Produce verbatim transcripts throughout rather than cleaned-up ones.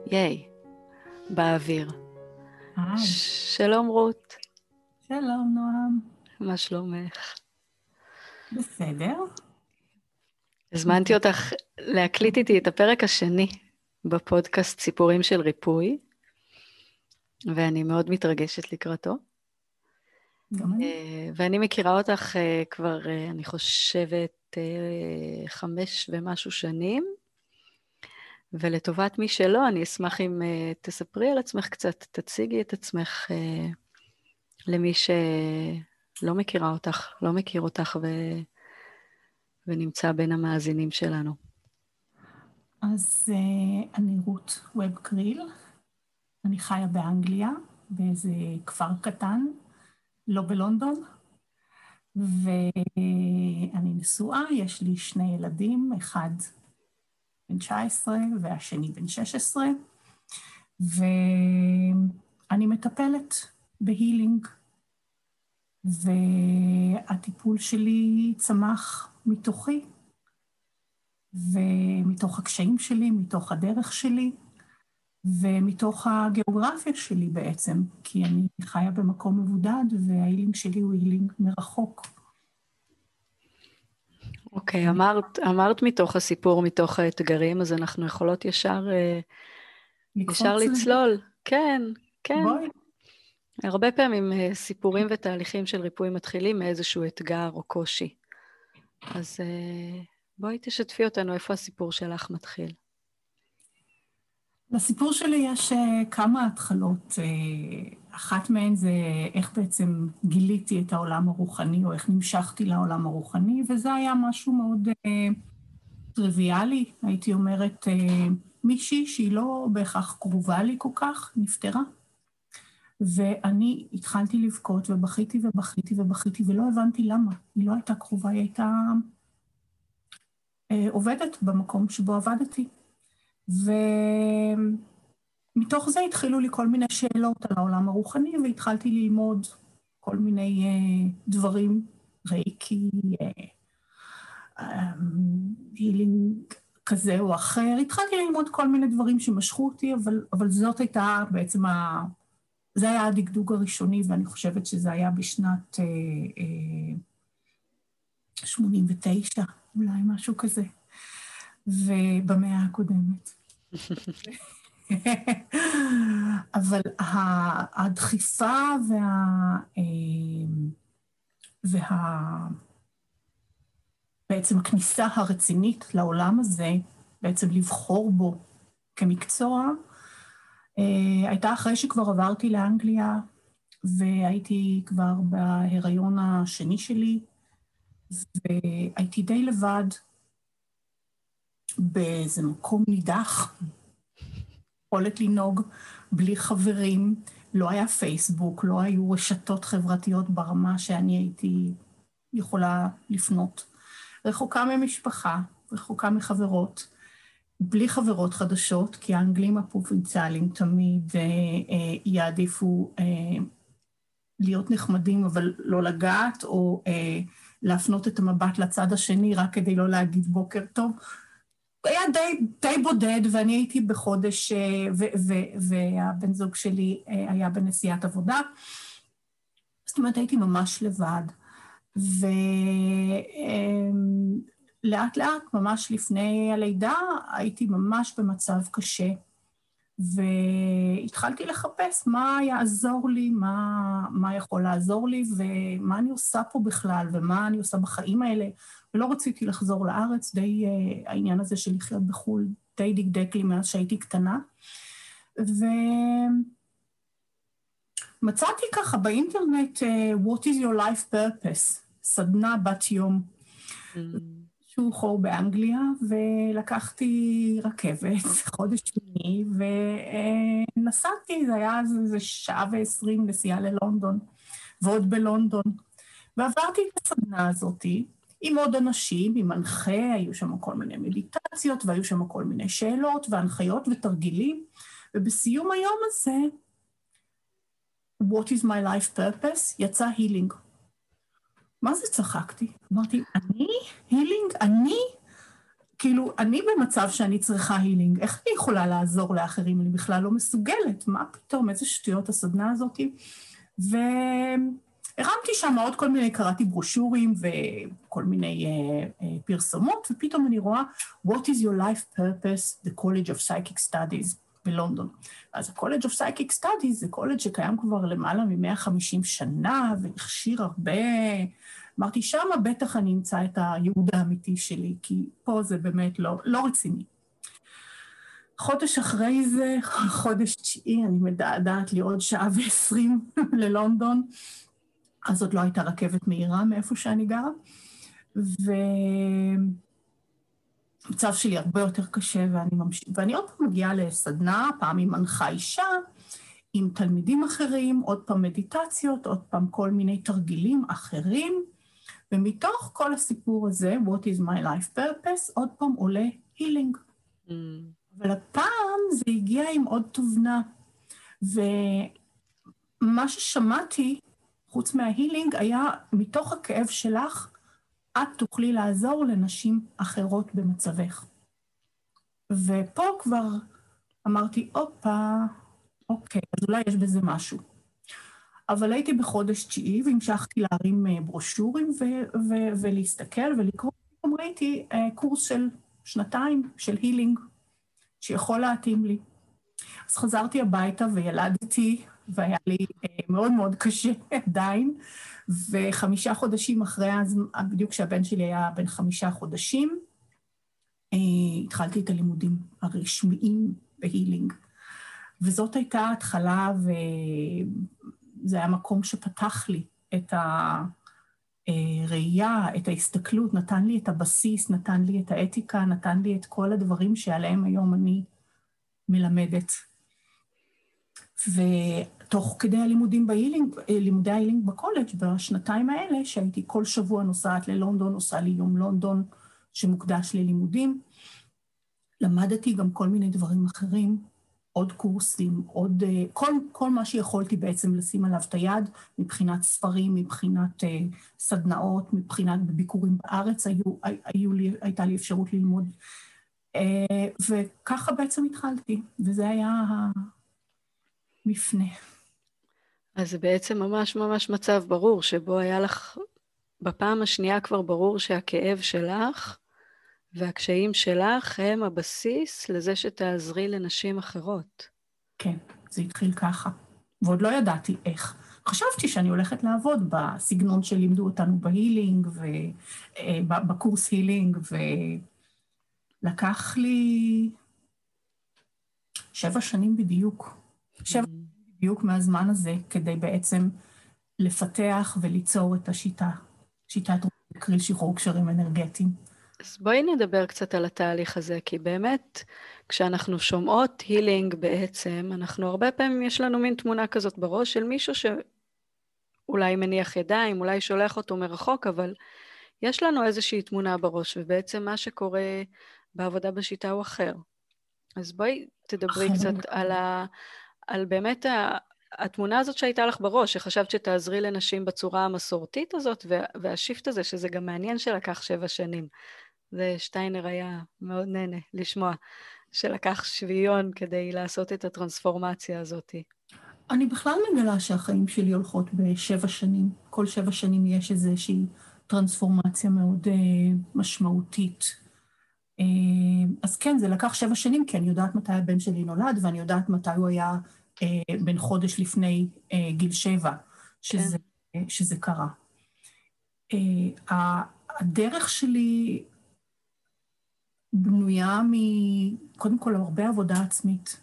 ייי, באוויר. היי. שלום רות. שלום נועם. מה שלומך? בסדר. הזמנתי אותך להקליט איתי את הפרק השני בפודקאסט סיפורים של ריפוי, ואני מאוד מתרגשת לקראתו. גם אני. ואני מכירה אותך כבר, אני חושבת, חמש ומשהו שנים, ולטובת מי שלא, אני אשמח אם תספרי על עצמך קצת, תציגי את עצמך למי שלא מכירה אותך, לא מכיר אותך ו... ונמצא בין המאזינים שלנו. אז uh, אני רות ווב קריל, אני חיה באנגליה, באיזה כפר קטן, לא בלונדון, ואני נשואה, יש לי שני ילדים, אחד בן תשע עשרה והשני בן שש עשרה, ואני מטפלת בהילינג, והטיפול שלי צמח מתוכי, ומתוך הקשיים שלי, מתוך הדרך שלי, ומתוך הגיאוגרפיה שלי בעצם, כי אני חיה במקום מבודד, וההילינג שלי הוא הילינג מרחוק. אוקיי, אמרת, אמרת מתוך הסיפור, מתוך האתגרים, אז אנחנו יכולות ישר, ישר לצלול. כן, כן. בואי. הרבה פעמים סיפורים ותהליכים של ריפוי מתחילים מאיזשהו אתגר או קושי. אז בואי תשתפי אותנו, איפה הסיפור שלך מתחיל? לסיפור שלי יש כמה התחלות. אחת מהן זה איך בעצם גיליתי את העולם הרוחני, או איך נמשכתי לעולם הרוחני, וזה היה משהו מאוד טריוויאלי. הייתי אומרת, מישהי שהיא לא בהכרח קרובה לי כל כך, נפטרה. ואני התחלתי לבכות ובכיתי ובכיתי ובכיתי, ולא הבנתי למה. היא לא הייתה קרובה, היא הייתה עובדת במקום שבו עבדתי. ומתוך זה התחילו לי כל מיני שאלות על העולם הרוחני, והתחלתי ללמוד כל מיני uh, דברים, רייקי, הילינג uh, um, כזה או אחר. התחלתי ללמוד כל מיני דברים שמשכו אותי, אבל, אבל זאת הייתה בעצם, ה... זה היה הדגדוג הראשוני, ואני חושבת שזה היה בשנת uh, uh, שמונים ותשע, אולי משהו כזה, ובמאה הקודמת. אבל הדחיפה וה... וה... בעצם הכניסה הרצינית לעולם הזה, בעצם לבחור בו כמקצוע, הייתה אחרי שכבר עברתי לאנגליה, והייתי כבר בהיריון השני שלי, והייתי די לבד באיזה מקום נידח, יכולת לנהוג בלי חברים, לא היה פייסבוק, לא היו רשתות חברתיות ברמה שאני הייתי יכולה לפנות. רחוקה ממשפחה, רחוקה מחברות, בלי חברות חדשות, כי האנגלים הפרובינציאליים תמיד אה, אה, יעדיפו אה, להיות נחמדים, אבל לא לגעת, או אה, להפנות את המבט לצד השני, רק כדי לא להגיד בוקר טוב. היה די, די בודד, ואני הייתי בחודש, ו- ו- והבן זוג שלי היה בנסיעת עבודה. זאת אומרת, הייתי ממש לבד. ולאט לאט, ממש לפני הלידה, הייתי ממש במצב קשה. והתחלתי לחפש מה יעזור לי, מה, מה יכול לעזור לי, ומה אני עושה פה בכלל, ומה אני עושה בחיים האלה. ולא רציתי לחזור לארץ, די uh, העניין הזה של לחיות בחול, די דקדק לי מאז שהייתי קטנה. ומצאתי ככה באינטרנט, uh, What is your life purpose? סדנה בת יום. Mm. שהוא חור באנגליה, ולקחתי רכבת, חודש שני, ונסעתי, זה היה איזה שעה ועשרים נסיעה ללונדון, ועוד בלונדון. ועברתי את הסדנה הזאת, עם עוד אנשים, עם מנחה, היו שם כל מיני מדיטציות, והיו שם כל מיני שאלות, והנחיות ותרגילים, ובסיום היום הזה, What is my life purpose? יצא הילינג. מה זה צחקתי? אמרתי, אני? הילינג? אני? כאילו, אני במצב שאני צריכה הילינג, איך אני יכולה לעזור לאחרים? אני בכלל לא מסוגלת, מה פתאום, איזה שטויות הסדנה הזאת? והרמתי שם עוד כל מיני, קראתי ברושורים וכל מיני uh, uh, פרסומות, ופתאום אני רואה, What is your life purpose? The College of Psychic Studies בלונדון. אז ה-College of Psychic Studies זה קולג' שקיים כבר למעלה מ-מאה וחמישים שנה, והכשיר הרבה... אמרתי, שמה בטח אני אמצא את הייעוד האמיתי שלי, כי פה זה באמת לא, לא רציני. חודש אחרי זה, חודש תשיעי, אני מדעת לי עוד שעה ועשרים ללונדון, אז עוד לא הייתה רכבת מהירה מאיפה שאני גרה, ומצב שלי הרבה יותר קשה, ואני, ממש... ואני עוד פעם מגיעה לסדנה, פעם עם מנחה אישה, עם תלמידים אחרים, עוד פעם מדיטציות, עוד פעם כל מיני תרגילים אחרים, ומתוך כל הסיפור הזה, What is my life purpose, עוד פעם עולה healing. Mm. אבל הפעם זה הגיע עם עוד תובנה, ומה ששמעתי, חוץ מההילינג, היה מתוך הכאב שלך, את תוכלי לעזור לנשים אחרות במצבך. ופה כבר אמרתי, אופה, אוקיי, אז אולי יש בזה משהו. אבל הייתי בחודש תשיעי, והמשכתי להרים ברושורים ו- ו- ולהסתכל ולקרוא, ראיתי uh, קורס של שנתיים של הילינג, שיכול להתאים לי. אז חזרתי הביתה וילדתי, והיה לי uh, מאוד מאוד קשה עדיין, וחמישה חודשים אחרי, אז בדיוק כשהבן שלי היה בן חמישה חודשים, uh, התחלתי את הלימודים הרשמיים בהילינג. וזאת הייתה התחלה, וזה היה מקום שפתח לי את הראייה, את ההסתכלות, נתן לי את הבסיס, נתן לי את האתיקה, נתן לי את כל הדברים שעליהם היום אני מלמדת. ותוך כדי הלימודים בהילינג, לימודי ההילינג בקולג' בשנתיים האלה, שהייתי כל שבוע נוסעת ללונדון, עושה לי יום לונדון שמוקדש ללימודים, למדתי גם כל מיני דברים אחרים, עוד קורסים, עוד, כל, כל מה שיכולתי בעצם לשים עליו את היד, מבחינת ספרים, מבחינת uh, סדנאות, מבחינת ביקורים בארץ, היו, היו לי, הייתה לי אפשרות ללמוד. Uh, וככה בעצם התחלתי, וזה היה המפנה. אז זה בעצם ממש ממש מצב ברור, שבו היה לך, בפעם השנייה כבר ברור שהכאב שלך, והקשיים שלך הם הבסיס לזה שתעזרי לנשים אחרות. כן, זה התחיל ככה. ועוד לא ידעתי איך. חשבתי שאני הולכת לעבוד בסגנון שלימדו אותנו בהילינג, ובקורס הילינג, ולקח לי שבע שנים בדיוק. שבע שנים בדיוק מהזמן הזה, כדי בעצם לפתח וליצור את השיטה. שיטת קריל שחרור קשרים אנרגטיים. אז בואי נדבר קצת על התהליך הזה, כי באמת, כשאנחנו שומעות הילינג בעצם, אנחנו הרבה פעמים יש לנו מין תמונה כזאת בראש של מישהו שאולי מניח ידיים, אולי שולח אותו מרחוק, אבל יש לנו איזושהי תמונה בראש, ובעצם מה שקורה בעבודה בשיטה הוא אחר. אז בואי תדברי קצת על, ה, על באמת ה, התמונה הזאת שהייתה לך בראש, שחשבת שתעזרי לנשים בצורה המסורתית הזאת, והשיפט הזה, שזה גם מעניין שלקח שבע שנים. ושטיינר היה מאוד נהנה לשמוע שלקח שוויון כדי לעשות את הטרנספורמציה הזאת. אני בכלל מגלה שהחיים שלי הולכות בשבע שנים. כל שבע שנים יש איזושהי טרנספורמציה מאוד uh, משמעותית. Uh, אז כן, זה לקח שבע שנים, כי אני יודעת מתי הבן שלי נולד, ואני יודעת מתי הוא היה uh, בן חודש לפני uh, גיל שבע, שזה, כן. uh, שזה קרה. Uh, הדרך שלי בנויה מ... קודם כל, הרבה עבודה עצמית.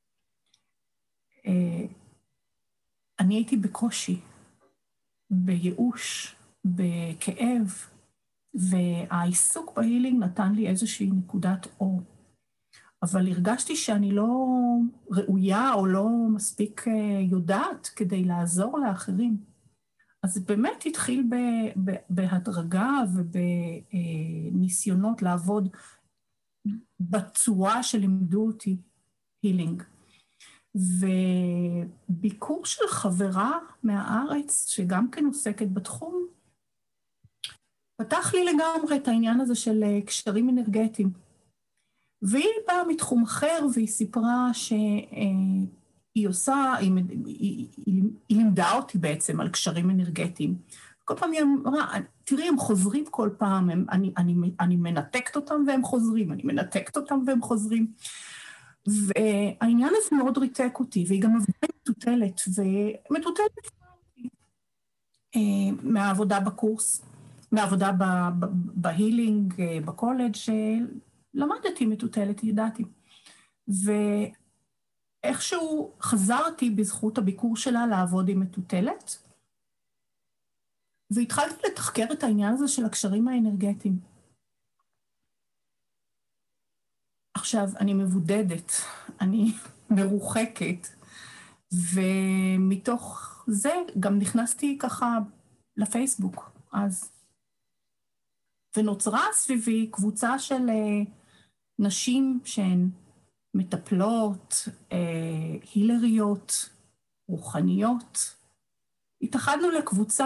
אני הייתי בקושי, בייאוש, בכאב, והעיסוק בהילינג נתן לי איזושהי נקודת אור. אבל הרגשתי שאני לא ראויה או לא מספיק יודעת כדי לעזור לאחרים. אז זה באמת התחיל בהדרגה ובניסיונות לעבוד בצורה שלימדו אותי הילינג. וביקור של חברה מהארץ, שגם כן עוסקת בתחום, פתח לי לגמרי את העניין הזה של קשרים אנרגטיים. והיא באה מתחום אחר, והיא סיפרה שהיא עושה, היא, היא, היא, היא לימדה אותי בעצם על קשרים אנרגטיים. כל פעם היא אמרה, תראי, הם חוזרים כל פעם, הם, אני, אני, אני מנתקת אותם והם חוזרים, אני מנתקת אותם והם חוזרים. והעניין הזה מאוד ריתק אותי, והיא גם עבודה מטוטלת, ומטוטלת מהעבודה בקורס, מהעבודה בהילינג, בקולג' שלמדתי מטוטלת, ידעתי. ואיכשהו חזרתי בזכות הביקור שלה לעבוד עם מטוטלת, והתחלתי לתחקר את העניין הזה של הקשרים האנרגטיים. עכשיו, אני מבודדת, אני מרוחקת, ומתוך זה גם נכנסתי ככה לפייסבוק אז. ונוצרה סביבי קבוצה של uh, נשים שהן מטפלות, uh, הילריות, רוחניות. התאחדנו לקבוצה,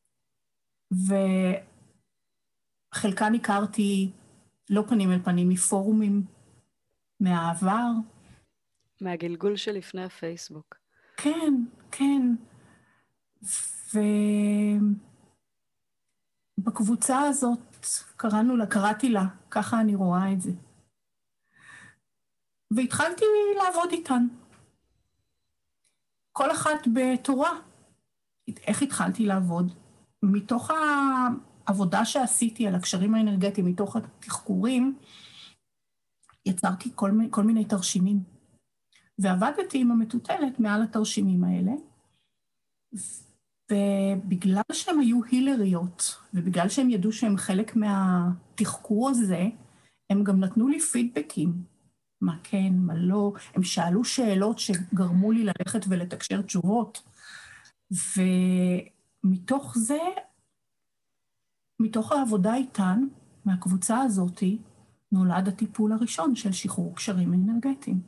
וחלקן הכרתי לא פנים אל פנים מפורומים, מהעבר. מהגלגול שלפני הפייסבוק. כן, כן. ובקבוצה הזאת קראנו לה, קראתי לה, ככה אני רואה את זה. והתחלתי לעבוד איתן. כל אחת בתורה. איך התחלתי לעבוד? מתוך העבודה שעשיתי על הקשרים האנרגטיים, מתוך התחקורים, יצרתי כל, כל מיני תרשימים. ועבדתי עם המטוטלת מעל התרשימים האלה, ובגלל שהן היו הילריות, ובגלל שהן ידעו שהן חלק מהתחקור הזה, הם גם נתנו לי פידבקים, מה כן, מה לא, הם שאלו שאלות שגרמו לי ללכת ולתקשר תשובות, ומתוך זה, מתוך העבודה איתן, מהקבוצה הזאת, נולד הטיפול הראשון של שחרור קשרים אנרגטיים.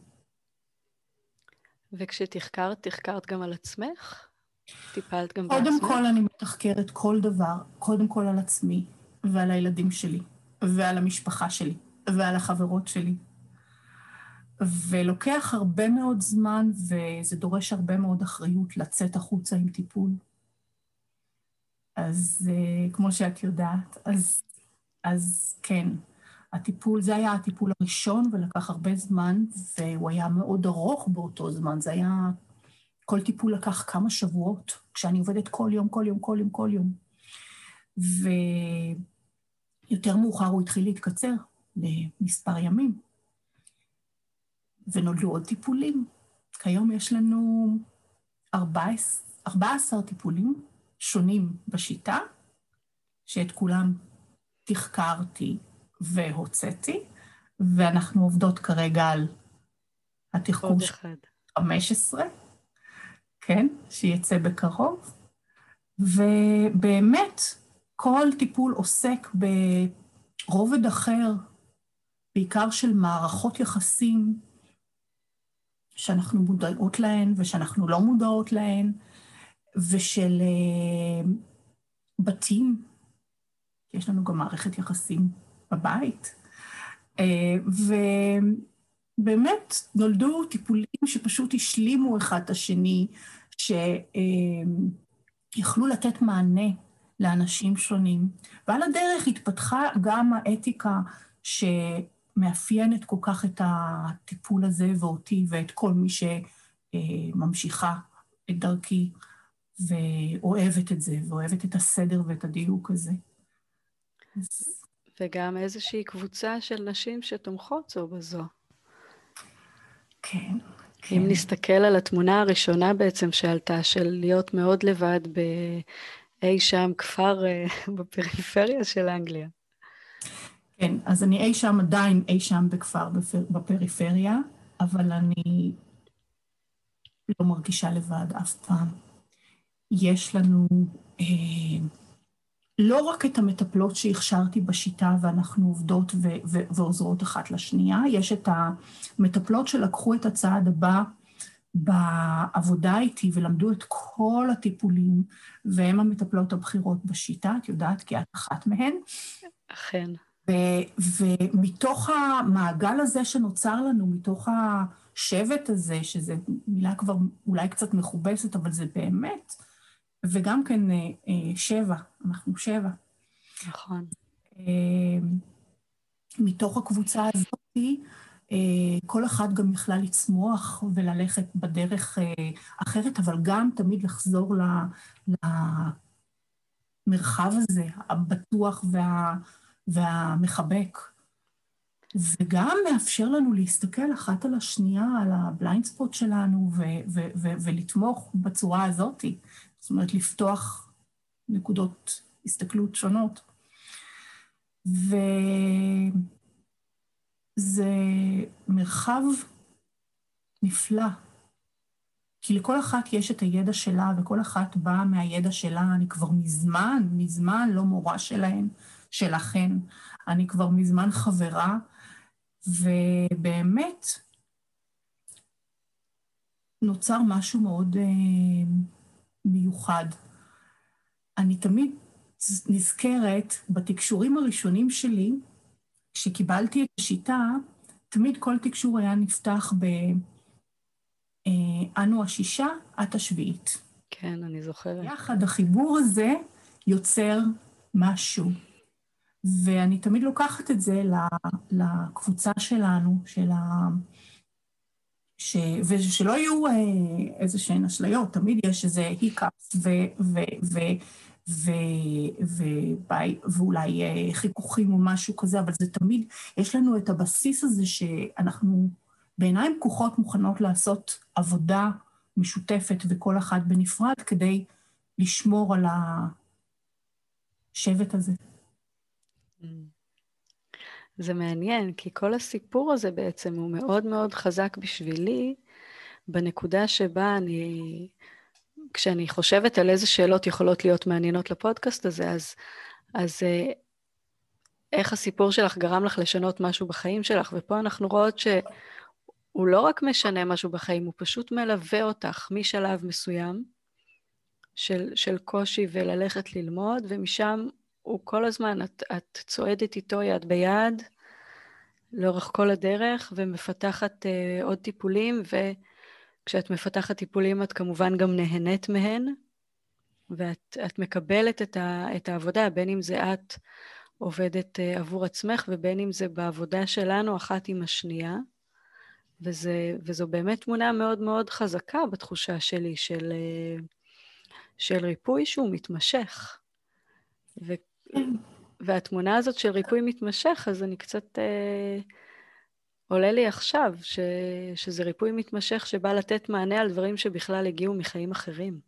וכשתחקרת, תחקרת גם על עצמך? טיפלת גם בעצמך? קודם כל אני מתחקרת כל דבר, קודם כל על עצמי, ועל הילדים שלי, ועל המשפחה שלי, ועל החברות שלי. ולוקח הרבה מאוד זמן, וזה דורש הרבה מאוד אחריות לצאת החוצה עם טיפול. אז כמו שאת יודעת, אז, אז כן, הטיפול, זה היה הטיפול הראשון, ולקח הרבה זמן, והוא היה מאוד ארוך באותו זמן, זה היה, כל טיפול לקח כמה שבועות, כשאני עובדת כל יום, כל יום, כל יום, כל יום. ויותר מאוחר הוא התחיל להתקצר למספר ימים, ונולדו עוד טיפולים. כיום יש לנו ארבעה עשר טיפולים שונים בשיטה, שאת כולם תחקרתי והוצאתי, ואנחנו עובדות כרגע על התחקור של חמש עשרה, כן, שיצא בקרוב, ובאמת כל טיפול עוסק ברובד אחר, בעיקר של מערכות יחסים, שאנחנו מודעות להן ושאנחנו לא מודעות להן, ושל uh, בתים, יש לנו גם מערכת יחסים בבית, uh, ובאמת נולדו טיפולים שפשוט השלימו אחד את השני, שיכלו uh, לתת מענה לאנשים שונים, ועל הדרך התפתחה גם האתיקה שמאפיינת כל כך את הטיפול הזה ואותי ואת כל מי שממשיכה את דרכי ואוהבת את זה, ואוהבת את הסדר ואת הדיוק הזה. וגם איזושהי קבוצה של נשים שתומכות זו בזו. כן, כן. אם נסתכל על התמונה הראשונה בעצם שעלתה, של להיות מאוד לבד באי שם כפר בפריפריה של אנגליה. כן, אז אני אי שם עדיין אי שם בכפר בפריפריה, אבל אני לא מרגישה לבד אף פעם. יש לנו אה, לא רק את המטפלות שהכשרתי בשיטה ואנחנו עובדות ו- ו- ועוזרות אחת לשנייה, יש את המטפלות שלקחו את הצעד הבא בעבודה איתי ולמדו את כל הטיפולים, והן המטפלות הבחירות בשיטה, את יודעת, כי את אחת מהן. אכן. ומתוך המעגל הזה שנוצר לנו, מתוך השבט הזה, שזו מילה כבר אולי קצת מכובסת, אבל זה באמת, וגם כן שבע, אנחנו שבע. נכון. מתוך הקבוצה הזאת, כל אחד גם יכלה לצמוח וללכת בדרך אחרת, אבל גם תמיד לחזור למרחב הזה, הבטוח וה... והמחבק, וגם מאפשר לנו להסתכל אחת על השנייה, על הבליינד ספוט שלנו, ו- ו- ו- ולתמוך בצורה הזאת. זאת אומרת, לפתוח נקודות הסתכלות שונות. וזה מרחב נפלא, כי לכל אחת יש את הידע שלה, וכל אחת באה מהידע שלה. אני כבר מזמן, מזמן לא מורה שלהן, שלכן. אני כבר מזמן חברה, ובאמת נוצר משהו מאוד אה, מיוחד. אני תמיד נזכרת בתקשורים הראשונים שלי, כשקיבלתי את השיטה, תמיד כל תקשור היה נפתח ב... אנו השישה, את השביעית. כן, אני זוכרת. יחד החיבור הזה יוצר משהו. ואני תמיד לוקחת את זה לקבוצה שלנו, של ה... ש... ושלא יהיו איזה שהן אשליות, תמיד יש איזה היקאפס ו... ו... ו... ו... ו... ואולי חיכוכים או משהו כזה, אבל זה תמיד, יש לנו את הבסיס הזה שאנחנו בעיניים פקוחות מוכנות לעשות עבודה משותפת וכל אחת בנפרד כדי לשמור על השבט הזה. זה מעניין, כי כל הסיפור הזה בעצם הוא מאוד מאוד חזק בשבילי, בנקודה שבה אני, כשאני חושבת על איזה שאלות יכולות להיות מעניינות לפודקאסט הזה, אז, אז איך הסיפור שלך גרם לך לשנות משהו בחיים שלך, ופה אנחנו רואות שהוא לא רק משנה משהו בחיים, הוא פשוט מלווה אותך משלב מסוים של, של קושי וללכת ללמוד, ומשם הוא כל הזמן, את, את צועדת איתו יד ביד, לאורך כל הדרך, ומפתחת uh, עוד טיפולים, וכשאת מפתחת טיפולים, את כמובן גם נהנית מהן, ואת את מקבלת את, ה, את העבודה, בין אם זה את עובדת uh, עבור עצמך, ובין אם זה בעבודה שלנו, אחת עם השנייה, וזה, וזו באמת תמונה מאוד מאוד חזקה בתחושה שלי, של, uh, של ריפוי שהוא מתמשך. ו... והתמונה הזאת של ריפוי מתמשך, אז אני קצת אה, עולה לי עכשיו, ש, שזה ריפוי מתמשך שבא לתת מענה על דברים שבכלל הגיעו מחיים אחרים.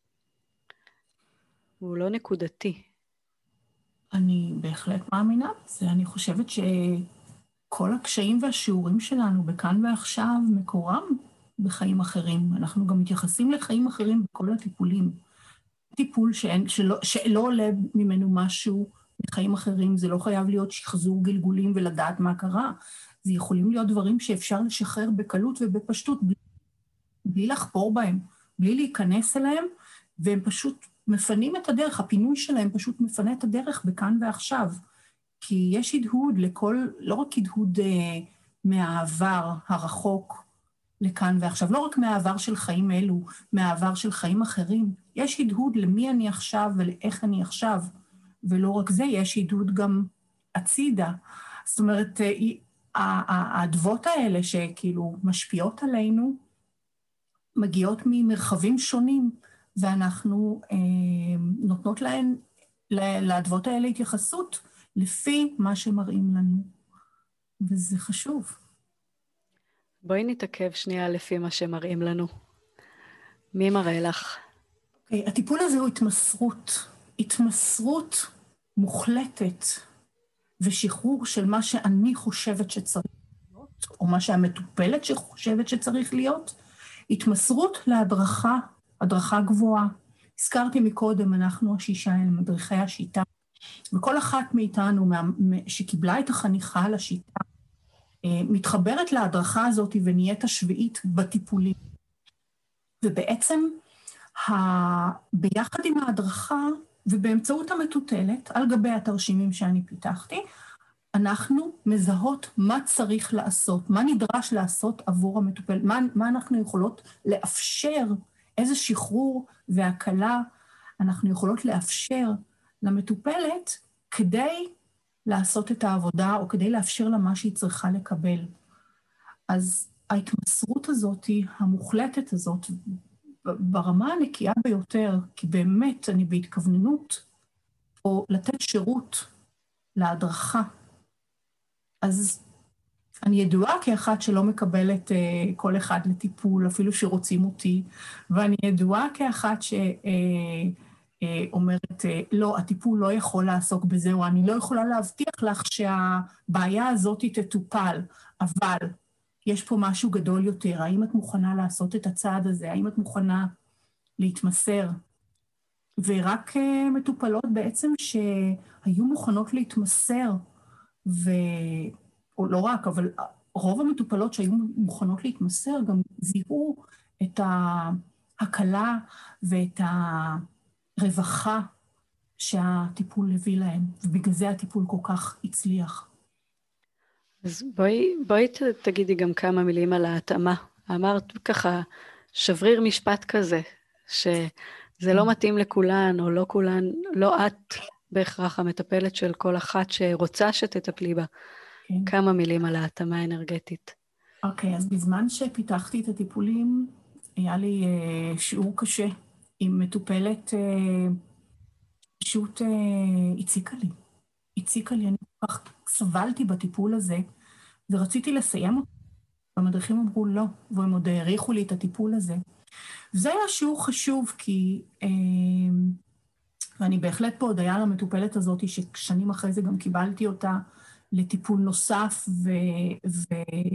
הוא לא נקודתי. אני בהחלט מאמינה בזה. אני חושבת שכל הקשיים והשיעורים שלנו בכאן ועכשיו מקורם בחיים אחרים. אנחנו גם מתייחסים לחיים אחרים בכל הטיפולים. טיפול שאין, שלא, שלא עולה ממנו משהו מחיים אחרים, זה לא חייב להיות שחזור גלגולים ולדעת מה קרה. זה יכולים להיות דברים שאפשר לשחרר בקלות ובפשטות, בלי, בלי לחפור בהם, בלי להיכנס אליהם, והם פשוט מפנים את הדרך, הפינוי שלהם פשוט מפנה את הדרך בכאן ועכשיו. כי יש הדהוד לכל, לא רק הדהוד אה, מהעבר הרחוק לכאן ועכשיו, לא רק מהעבר של חיים אלו, מהעבר של חיים אחרים, יש הדהוד למי אני עכשיו ולאיך אני עכשיו, ולא רק זה, יש הדהוד גם הצידה. זאת אומרת, האדוות האלה שכאילו משפיעות עלינו, מגיעות ממרחבים שונים, ואנחנו אה, נותנות להן, לאדוות האלה התייחסות, לפי מה שמראים לנו. וזה חשוב. בואי נתעכב שנייה לפי מה שמראים לנו. מי מראה לך? Okay, הטיפול הזה הוא התמסרות. התמסרות מוחלטת, ושחרור של מה שאני חושבת שצריך להיות, או מה שהמטופלת שחושבת שצריך להיות. התמסרות להדרכה, הדרכה גבוהה. הזכרתי מקודם, אנחנו השישה הם מדריכי השיטה, וכל אחת מאיתנו שקיבלה את החניכה לשיטה, מתחברת להדרכה הזאת ונהיית השביעית בטיפולים. ובעצם, ה... ביחד עם ההדרכה ובאמצעות המטוטלת, על גבי התרשימים שאני פיתחתי, אנחנו מזהות מה צריך לעשות, מה נדרש לעשות עבור המטופל, מה, מה אנחנו יכולות לאפשר, איזה שחרור והקלה אנחנו יכולות לאפשר למטופלת כדי לעשות את העבודה, או כדי לאפשר לה מה שהיא צריכה לקבל. אז ההתמסרות הזאת, המוחלטת הזאת, ברמה הנקייה ביותר, כי באמת אני בהתכווננות, או לתת שירות להדרכה, אז אני ידועה כאחת שלא מקבלת uh, כל אחד לטיפול, אפילו שרוצים אותי, ואני ידועה כאחת שאומרת, uh, uh, לא, הטיפול לא יכול לעסוק בזה, או אני לא יכולה להבטיח לך שהבעיה הזאת תטופל, אבל יש פה משהו גדול יותר, האם את מוכנה לעשות את הצעד הזה, האם את מוכנה להתמסר? ורק uh, מטופלות בעצם שהיו מוכנות להתמסר, ו... או לא רק, אבל רוב המטופלות שהיו מוכנות להתמסר גם זיהו את ההקלה ואת הרווחה שהטיפול הביא להם, ובגלל זה הטיפול כל כך הצליח. אז בואי, בואי תגידי גם כמה מילים על ההתאמה. אמרת ככה, שבריר משפט כזה, שזה לא מתאים לכולן, או לא כולן, לא את בהכרח המטפלת של כל אחת שרוצה שתטפלי בה. כן. כמה מילים על ההתאמה האנרגטית. אוקיי, אז בזמן שפיתחתי את הטיפולים, היה לי uh, שיעור קשה עם מטופלת, uh, פשוט uh, הציקה לי. הציקה לי, אני כל כך סבלתי בטיפול הזה, ורציתי לסיים אותו. והמדריכים אמרו לא, והם עוד העריכו לי את הטיפול הזה. וזה היה שיעור חשוב, כי, uh, ואני בהחלט פה עוד היה למטופלת הזאת, ששנים אחרי זה גם קיבלתי אותה, לטיפול נוסף, ו... ו...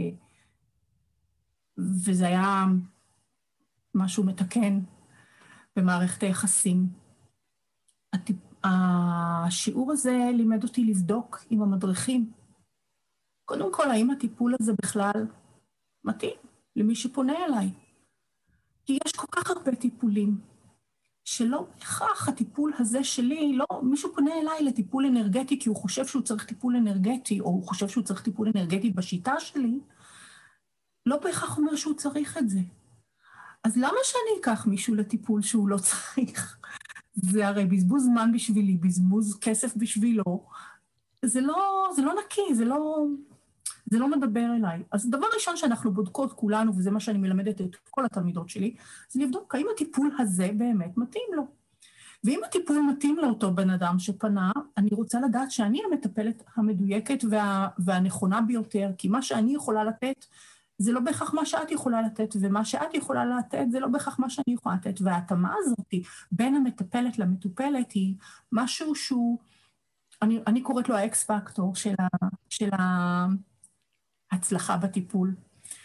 וזה היה משהו מתקן במערכת היחסים. הטיפ... השיעור הזה לימד אותי לבדוק עם המדריכים. קודם כל, האם הטיפול הזה בכלל מתאים למי שפונה אליי? כי יש כל כך הרבה טיפולים, שלא בהכרח הטיפול הזה שלי, לא, מישהו פונה אליי לטיפול אנרגטי, כי הוא חושב שהוא צריך טיפול אנרגטי, או הוא חושב שהוא צריך טיפול אנרגטי בשיטה שלי, לא בהכרח אומר שהוא צריך את זה. אז למה שאני אקח מישהו לטיפול שהוא לא צריך? זה הרי בזבוז זמן בשבילי, בזבוז כסף בשבילו. זה לא, זה לא נקי, זה לא, זה לא מדבר אליי. אז דבר ראשון שאנחנו בודקות כולנו, וזה מה שאני מלמדת את כל התלמידות שלי, זה לבדוק האם הטיפול הזה באמת מתאים לו. ואם הטיפול מתאים לאותו בן אדם שפנה, אני רוצה לדעת שאני המטפלת המדויקת וה, והנכונה ביותר, כי מה שאני יכולה לתת, זה לא בהכרח מה שאת יכולה לתת, ומה שאת יכולה לתת, זה לא בהכרח מה שאני יכולה לתת. וההתאמה הזאת בין המטפלת למטופלת היא משהו שהוא, אני, אני קוראת לו האקס פקטור של, ה, של ההצלחה בטיפול.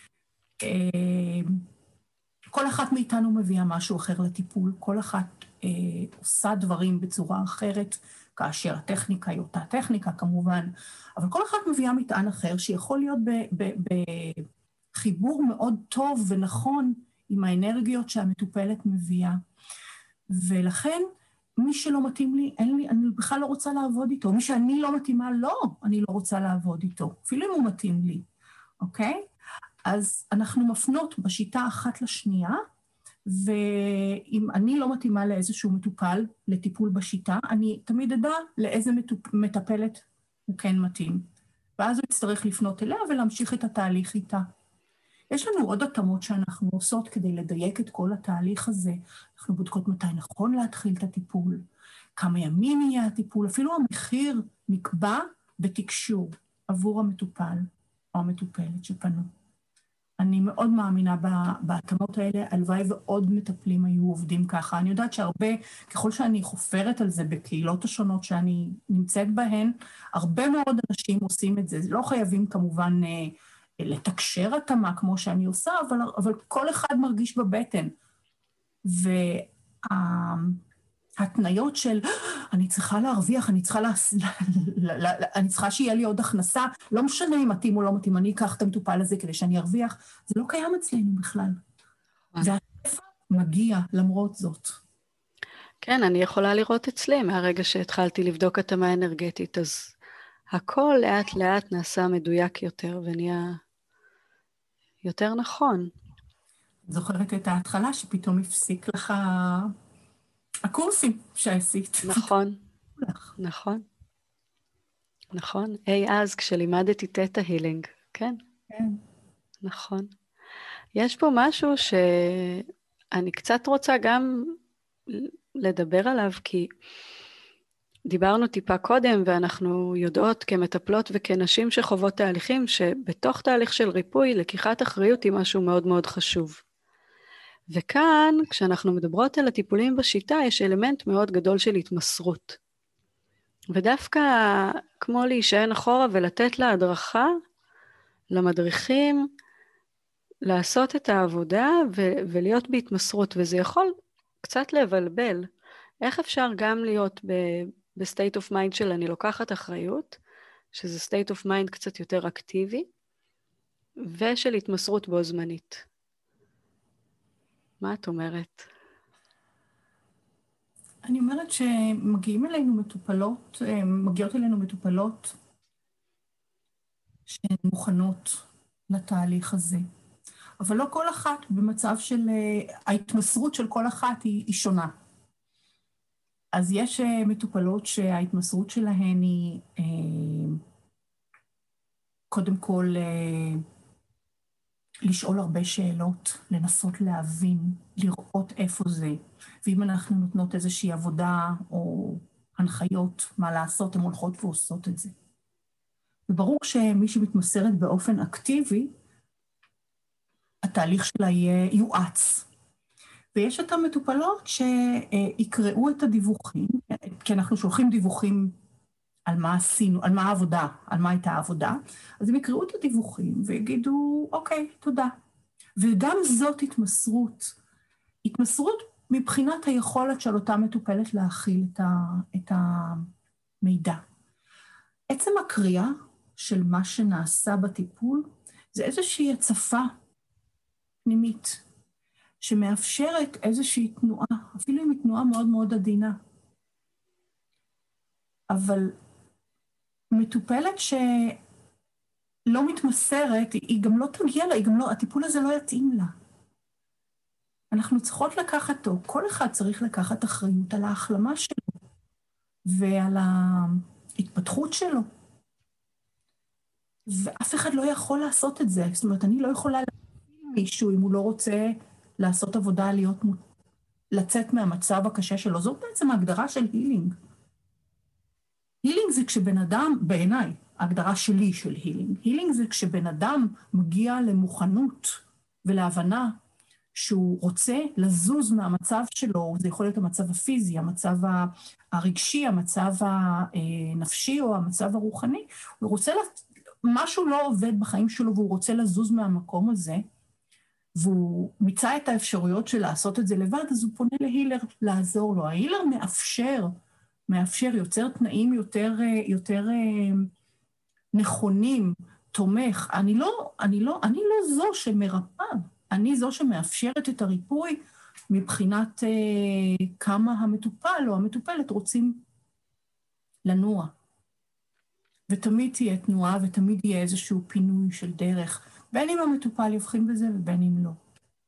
כל אחת מאיתנו מביאה משהו אחר לטיפול, כל אחת אה, עושה דברים בצורה אחרת, כאשר הטכניקה היא אותה טכניקה כמובן, אבל כל אחת מביאה מטען אחר שיכול להיות ב... ב, ב חיבור מאוד טוב ונכון עם האנרגיות שהמטופלת מביאה. ולכן, מי שלא מתאים לי, אין לי, אני בכלל לא רוצה לעבוד איתו. מי שאני לא מתאימה, לא, אני לא רוצה לעבוד איתו. אפילו אם הוא מתאים לי, אוקיי? אז אנחנו מפנות בשיטה אחת לשנייה, ואם אני לא מתאימה לאיזשהו מטופל, לטיפול בשיטה, אני תמיד אדע לאיזה מטופ... מטפלת הוא כן מתאים. ואז הוא יצטרך לפנות אליה ולהמשיך את התהליך איתה. יש לנו עוד התאמות שאנחנו עושות כדי לדייק את כל התהליך הזה. אנחנו בודקות מתי נכון להתחיל את הטיפול, כמה ימים יהיה הטיפול, אפילו המחיר נקבע בתקשור עבור המטופל או המטופלת שפנו. אני מאוד מאמינה בהתאמות האלה, הלוואי ועוד מטפלים היו עובדים ככה. אני יודעת שהרבה, ככל שאני חופרת על זה בקהילות השונות שאני נמצאת בהן, הרבה מאוד אנשים עושים את זה. לא חייבים כמובן לתקשר התאמה כמו שאני עושה, אבל, אבל כל אחד מרגיש בבטן. וההתניות של, אני צריכה להרוויח, אני צריכה, לה, אני צריכה שיהיה לי עוד הכנסה, לא משנה אם מתאים או לא מתאים, אני אקח את המטופל הזה כדי שאני ארוויח, זה לא קיים אצלנו בכלל. והשפע מגיע למרות זאת. כן, אני יכולה לראות אצלי, מהרגע שהתחלתי לבדוק התאמה אנרגטית, אז הכל לאט לאט נעשה מדויק יותר ונהיה יותר נכון. זוכרת את ההתחלה שפתאום הפסיק לך הקורסים שעשית. נכון, נכון, נכון. אי אז כשלימדתי תטא הילינג, כן? כן. נכון. יש פה משהו שאני קצת רוצה גם לדבר עליו, כי דיברנו טיפה קודם, ואנחנו יודעות כמטפלות וכנשים שחוות תהליכים, שבתוך תהליך של ריפוי, לקיחת אחריות היא משהו מאוד מאוד חשוב. וכאן, כשאנחנו מדברות על הטיפולים בשיטה, יש אלמנט מאוד גדול של התמסרות. ודווקא כמו להישען אחורה ולתת לה הדרכה, למדריכים, לעשות את העבודה ו- ולהיות בהתמסרות, וזה יכול קצת לבלבל. איך אפשר גם להיות ב-state of mind של אני לוקחת אחריות, שזה state of mind קצת יותר אקטיבי, ושל התמסרות בו זמנית. מה את אומרת? אני אומרת שמגיעים אלינו מטופלות, מגיעות אלינו מטופלות שהן מוכנות לתהליך הזה. אבל לא כל אחת במצב של, ההתמסרות של כל אחת היא, היא שונה. אז יש מטופלות שההתמסרות שלהן היא קודם כל לשאול הרבה שאלות, לנסות להבין, לראות איפה זה. ואם אנחנו נותנות איזושהי עבודה או הנחיות מה לעשות, הן הולכות ועושות את זה. וברור שמי שמתמסרת באופן אקטיבי, התהליך שלה יהיה יועץ. ויש את המטופלות שיקראו את הדיווחים, כי אנחנו שולחים דיווחים על מה עשינו, על מה העבודה, על מה הייתה העבודה, אז הם יקראו את הדיווחים ויגידו, אוקיי, תודה. וגם זאת התמסרות. התמסרות מבחינת היכולת של אותה מטופלת להכיל את, ה, את המידע. עצם הקריאה של מה שנעשה בטיפול, זה איזושהי הצפה פנימית, שמאפשרת איזושהי תנועה, אפילו אם היא תנועה מאוד מאוד עדינה. אבל מטופלת שלא מתמסרת, היא גם לא תגיע לה, היא גם לא, הטיפול הזה לא יתאים לה. אנחנו צריכות לקחת, או כל אחד צריך לקחת אחריות על ההחלמה שלו, ועל ההתפתחות שלו. ואף אחד לא יכול לעשות את זה. זאת אומרת, אני לא יכולה להגיד מישהו אם הוא לא רוצה לעשות עבודה, להיות, לצאת מהמצב הקשה שלו. זאת בעצם ההגדרה של הילינג. הילינג זה כשבן אדם, בעיניי, ההגדרה שלי של הילינג, הילינג זה כשבן אדם מגיע למוכנות ולהבנה שהוא רוצה לזוז מהמצב שלו, זה יכול להיות המצב הפיזי, המצב הרגשי, המצב הנפשי או המצב הרוחני, הוא רוצה, משהו לא עובד בחיים שלו והוא רוצה לזוז מהמקום הזה, והוא מיצה את האפשרויות של לעשות את זה לבד, אז הוא פונה להילר לעזור לו. ההילר מאפשר, מאפשר יוצר תנאים יותר, יותר נכונים, תומך. אני לא, אני לא, אני לא זו שמרפאה, אני זו שמאפשרת את הריפוי מבחינת אה, כמה המטופל או המטופלת רוצים לנוע. ותמיד תהיה תנועה ותמיד יהיה איזשהו פינוי של דרך, בין אם המטופל יבחין בזה ובין אם לא.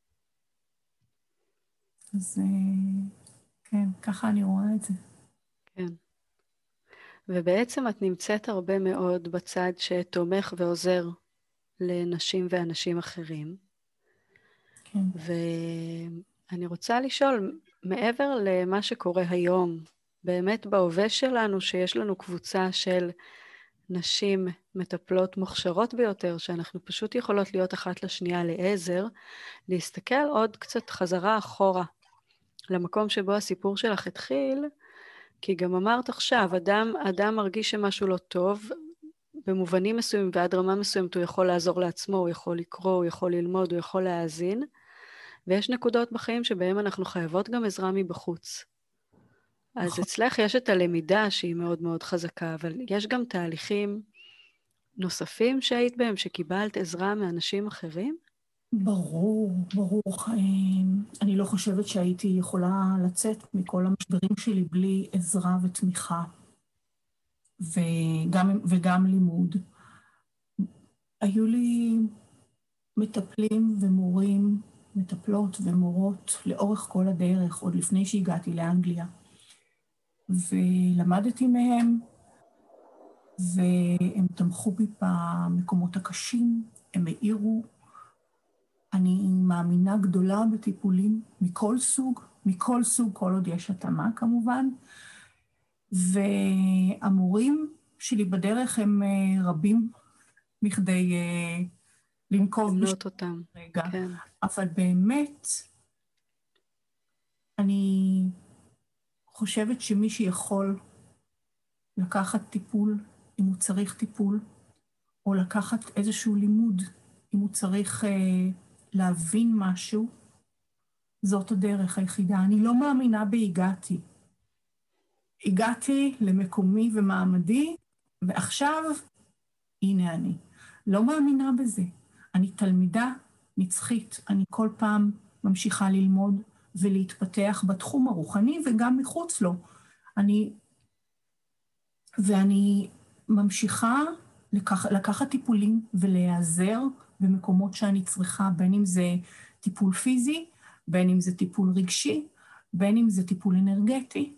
אז אה, כן, ככה אני רואה את זה. כן. ובעצם את נמצאת הרבה מאוד בצד שתומך ועוזר לנשים ואנשים אחרים. כן. ואני רוצה לשאול, מעבר למה שקורה היום, באמת בהווה שלנו, שיש לנו קבוצה של נשים מטפלות מוכשרות ביותר, שאנחנו פשוט יכולות להיות אחת לשנייה לעזר, להסתכל עוד קצת חזרה אחורה, למקום שבו הסיפור שלך התחיל, כי גם אמרת עכשיו, אדם, אדם מרגיש שמשהו לא טוב, במובנים מסוימים ועד רמה מסוימת הוא יכול לעזור לעצמו, הוא יכול לקרוא, הוא יכול ללמוד, הוא יכול להאזין, ויש נקודות בחיים שבהם אנחנו חייבות גם עזרה מבחוץ. אז אצלך יש את הלמידה שהיא מאוד מאוד חזקה, אבל יש גם תהליכים נוספים שהיית בהם, שקיבלת עזרה מאנשים אחרים? ברור, ברור. אני לא חושבת שהייתי יכולה לצאת מכל המשברים שלי בלי עזרה ותמיכה. וגם, וגם לימוד. היו לי מטפלים ומורים, מטפלות ומורות לאורך כל הדרך, עוד לפני שהגעתי לאנגליה. ולמדתי מהם, והם תמכו בי במקומות הקשים, הם העירו. אני מאמינה גדולה בטיפולים מכל סוג, מכל סוג, כל עוד יש התאמה כמובן. והמורים שלי בדרך הם רבים מכדי לנקוב למנות אותם. רגע. כן. אבל באמת, אני חושבת שמי שיכול לקחת טיפול, אם הוא צריך טיפול, או לקחת איזשהו לימוד, אם הוא צריך אה, להבין משהו, זאת הדרך היחידה. אני לא מאמינה בהגעתי. הגעתי למקומי ומעמדי, ועכשיו, הנה אני. לא מאמינה בזה. אני תלמידה נצחית. אני כל פעם ממשיכה ללמוד ולהתפתח בתחום הרוחני וגם מחוץ לו. אני, ואני ממשיכה לקח, לקחת טיפולים ולהיעזר במקומות שאני צריכה, בין אם זה טיפול פיזי, בין אם זה טיפול רגשי, בין אם זה טיפול אנרגטי.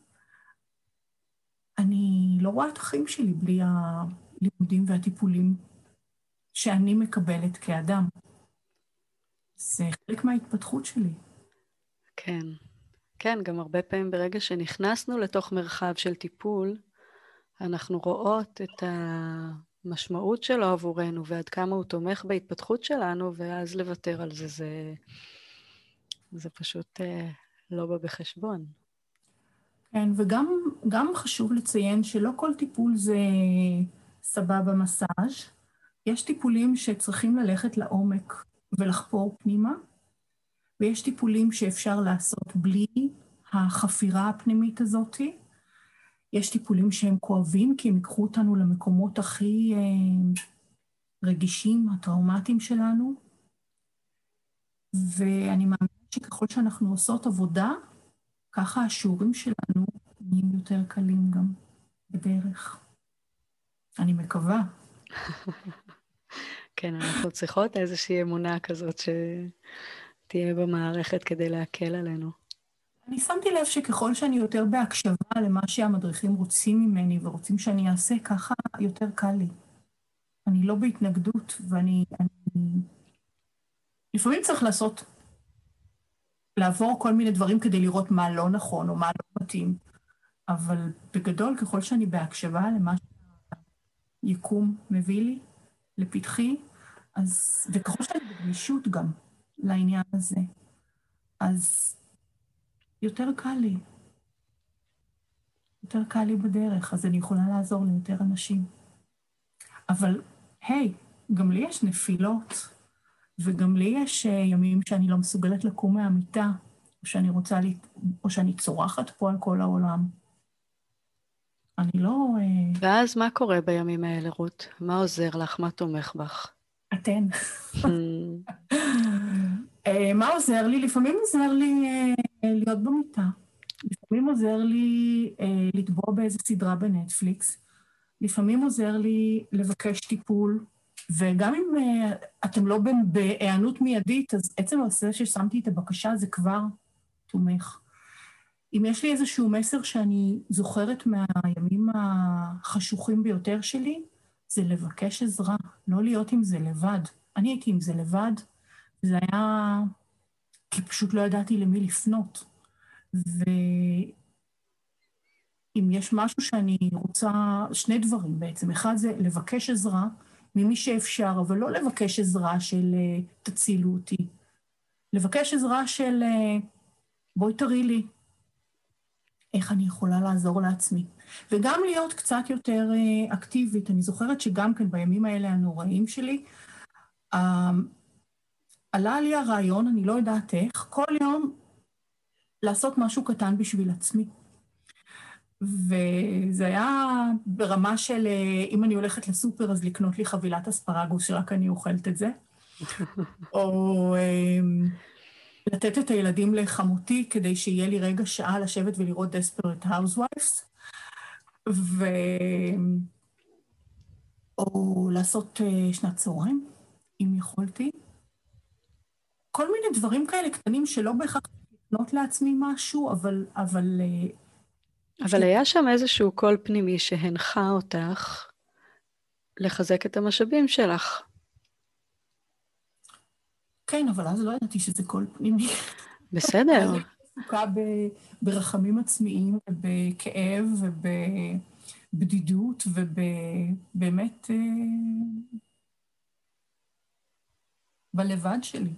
אני לא רואה את החיים שלי בלי הלימודים והטיפולים שאני מקבלת כאדם. זה חלק מההתפתחות שלי. כן. כן, גם הרבה פעמים ברגע שנכנסנו לתוך מרחב של טיפול, אנחנו רואות את המשמעות שלו עבורנו, ועד כמה הוא תומך בהתפתחות שלנו, ואז לוותר על זה, זה, זה פשוט אה, לא בא בחשבון. כן, וגם גם חשוב לציין שלא כל טיפול זה סבבה מסאז'. יש טיפולים שצריכים ללכת לעומק ולחפור פנימה, ויש טיפולים שאפשר לעשות בלי החפירה הפנימית הזאת. יש טיפולים שהם כואבים, כי הם יקחו אותנו למקומות הכי אה, רגישים, הטראומטיים שלנו. ואני מאמינה שככל שאנחנו עושות עבודה, ככה השיעורים שלנו נהיים יותר קלים גם בדרך. אני מקווה. כן, אנחנו צריכות איזושהי אמונה כזאת שתהיה במערכת כדי להקל עלינו. אני שמתי לב שככל שאני יותר בהקשבה למה שהמדריכים רוצים ממני ורוצים שאני אעשה, ככה יותר קל לי. אני לא בהתנגדות, ואני... אני... לפעמים צריך לעשות, לעבור כל מיני דברים כדי לראות מה לא נכון או מה לא מתאים, אבל בגדול, ככל שאני בהקשבה למה שהיקום מביא לי, לפתחי, אז, וככל שאני בגמישות גם לעניין הזה, אז יותר קל לי. יותר קל לי בדרך, אז אני יכולה לעזור ליותר אנשים. אבל, היי, גם לי יש נפילות, וגם לי יש ימים שאני לא מסוגלת לקום מהמיטה, או שאני רוצה, לי, או שאני צורחת פה על כל העולם. אני לא... ואז מה קורה בימים האלה, רות? מה עוזר לך? מה תומך בך? אתן. מה עוזר לי? לפעמים עוזר לי להיות במיטה. לפעמים עוזר לי לטבוע באיזו סדרה בנטפליקס. לפעמים עוזר לי לבקש טיפול. וגם אם אתם לא בהיענות מיידית, אז עצם העושה ששמתי את הבקשה זה כבר תומך. אם יש לי איזשהו מסר שאני זוכרת מהימים החשוכים ביותר שלי, זה לבקש עזרה, לא להיות עם זה לבד. אני הייתי עם זה לבד, זה היה... כי פשוט לא ידעתי למי לפנות. ואם יש משהו שאני רוצה, שני דברים בעצם. אחד זה לבקש עזרה ממי שאפשר, אבל לא לבקש עזרה של תצילו אותי. לבקש עזרה של בואי תראי לי איך אני יכולה לעזור לעצמי. וגם להיות קצת יותר אקטיבית. אני זוכרת שגם כן בימים האלה הנוראים שלי, עלה לי הרעיון, אני לא יודעת איך, כל יום לעשות משהו קטן בשביל עצמי. וזה היה ברמה של, אם אני הולכת לסופר, אז לקנות לי חבילת אספרגוס, שרק אני אוכלת את זה. או לתת את הילדים לחמותי, כדי שיהיה לי רגע שעה לשבת ולראות Desperate Housewives. או לעשות uh, שנת צהריים, אם יכולתי. כל מיני דברים כאלה קטנים שלא בהכרח לקנות לעצמי משהו, אבל... אבל, uh, אבל ש... היה שם איזשהו קול פנימי שהנחה אותך לחזק את המשאבים שלך. כן, אבל אז לא ידעתי שזה קול פנימי. בסדר. אז הייתי עסוקה ב- ברחמים עצמיים, ובכאב, ובבדידות, ובאמת uh, בלבד שלי.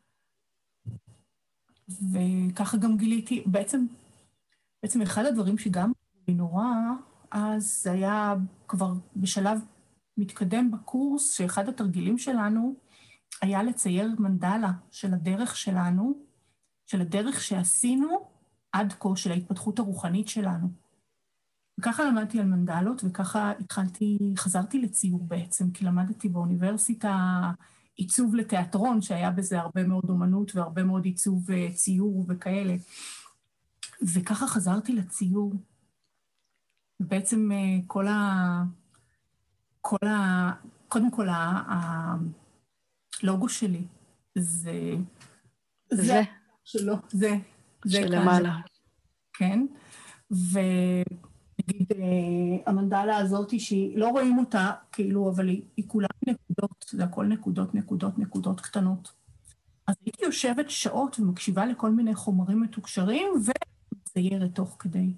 וככה גם גיליתי, בעצם, בעצם אחד הדברים שגם נורא, אז זה היה כבר בשלב מתקדם בקורס, שאחד התרגילים שלנו היה לצייר מנדלה של הדרך שלנו, של הדרך שעשינו עד כה, של ההתפתחות הרוחנית שלנו. וככה למדתי על מנדלות, וככה התחלתי, חזרתי לציור בעצם, כי למדתי באוניברסיטה עיצוב לתיאטרון, שהיה בזה הרבה מאוד אומנות והרבה מאוד עיצוב ציור וכאלה. וככה חזרתי לציור. ובעצם כל ה... כל ה... קודם כל הלוגו שלי, זה... זה. זה שלו, זה. זה כאן. שלמעלה. כן. ונגיד, המנדלה הזאת, שהיא, לא רואים אותה, כאילו, אבל היא, היא כולה נקודות, זה הכל נקודות, נקודות, נקודות קטנות. אז הייתי יושבת שעות ומקשיבה לכל מיני חומרים מתוקשרים, ומציירת תוך כדי.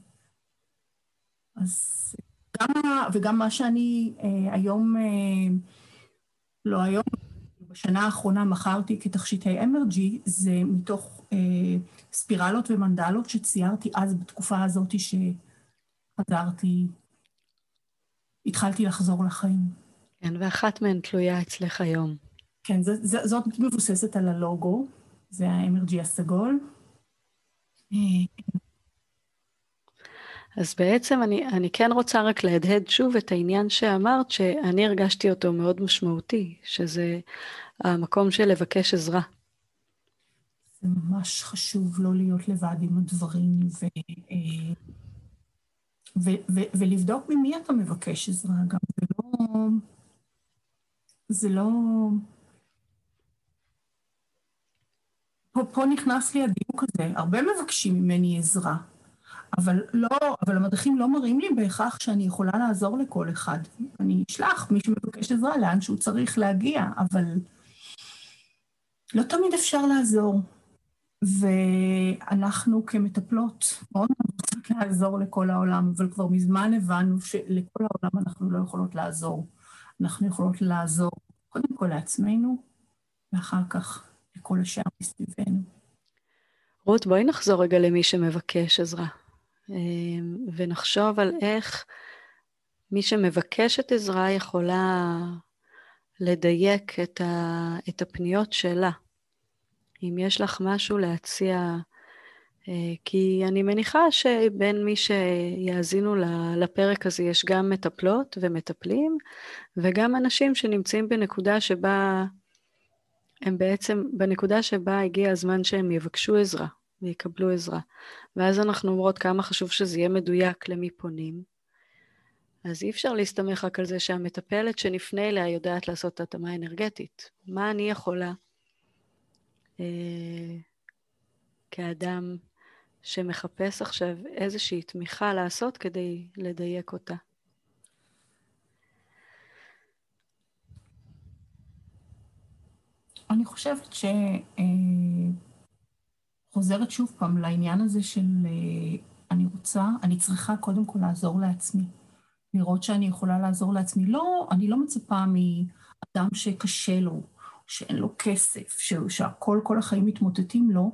אז גם, וגם מה שאני אה, היום, אה, לא היום, בשנה האחרונה מכרתי כתכשיטי אמרג'י, זה מתוך אה, ספירלות ומנדלות שציירתי אז בתקופה הזאת שחזרתי, התחלתי לחזור לחיים. כן, ואחת מהן תלויה אצלך היום. כן, זה, זה, זאת מבוססת על הלוגו, זה האמרג'י הסגול. אז בעצם אני, אני כן רוצה רק להדהד שוב את העניין שאמרת, שאני הרגשתי אותו מאוד משמעותי, שזה המקום של לבקש עזרה. זה ממש חשוב לא להיות לבד עם הדברים, ו, ו, ו, ולבדוק ממי אתה מבקש עזרה גם. זה לא... זה לא... פה, פה נכנס לי הדיוק הזה, הרבה מבקשים ממני עזרה. אבל לא, אבל המדריכים לא מראים לי בהכרח שאני יכולה לעזור לכל אחד. אני אשלח מי שמבקש עזרה לאן שהוא צריך להגיע, אבל לא תמיד אפשר לעזור. ואנחנו כמטפלות מאוד רוצות לעזור לכל העולם, אבל כבר מזמן הבנו שלכל העולם אנחנו לא יכולות לעזור. אנחנו יכולות לעזור קודם כל לעצמנו, ואחר כך לכל השאר מסביבנו. רות, בואי נחזור רגע למי שמבקש עזרה. ונחשוב על איך מי שמבקשת עזרה יכולה לדייק את, ה, את הפניות שלה. אם יש לך משהו להציע, כי אני מניחה שבין מי שיאזינו לפרק הזה יש גם מטפלות ומטפלים, וגם אנשים שנמצאים בנקודה שבה, הם בעצם בנקודה שבה הגיע הזמן שהם יבקשו עזרה. ויקבלו עזרה. ואז אנחנו אומרות כמה חשוב שזה יהיה מדויק למי פונים. אז אי אפשר להסתמך רק על זה שהמטפלת שנפנה אליה יודעת לעשות את התאמה אנרגטית. מה אני יכולה אה, כאדם שמחפש עכשיו איזושהי תמיכה לעשות כדי לדייק אותה? אני חושבת ש... אה... חוזרת שוב פעם לעניין הזה של אני רוצה, אני צריכה קודם כל לעזור לעצמי. לראות שאני יכולה לעזור לעצמי. לא, אני לא מצפה מאדם שקשה לו, שאין לו כסף, שהכל, כל החיים מתמוטטים לו,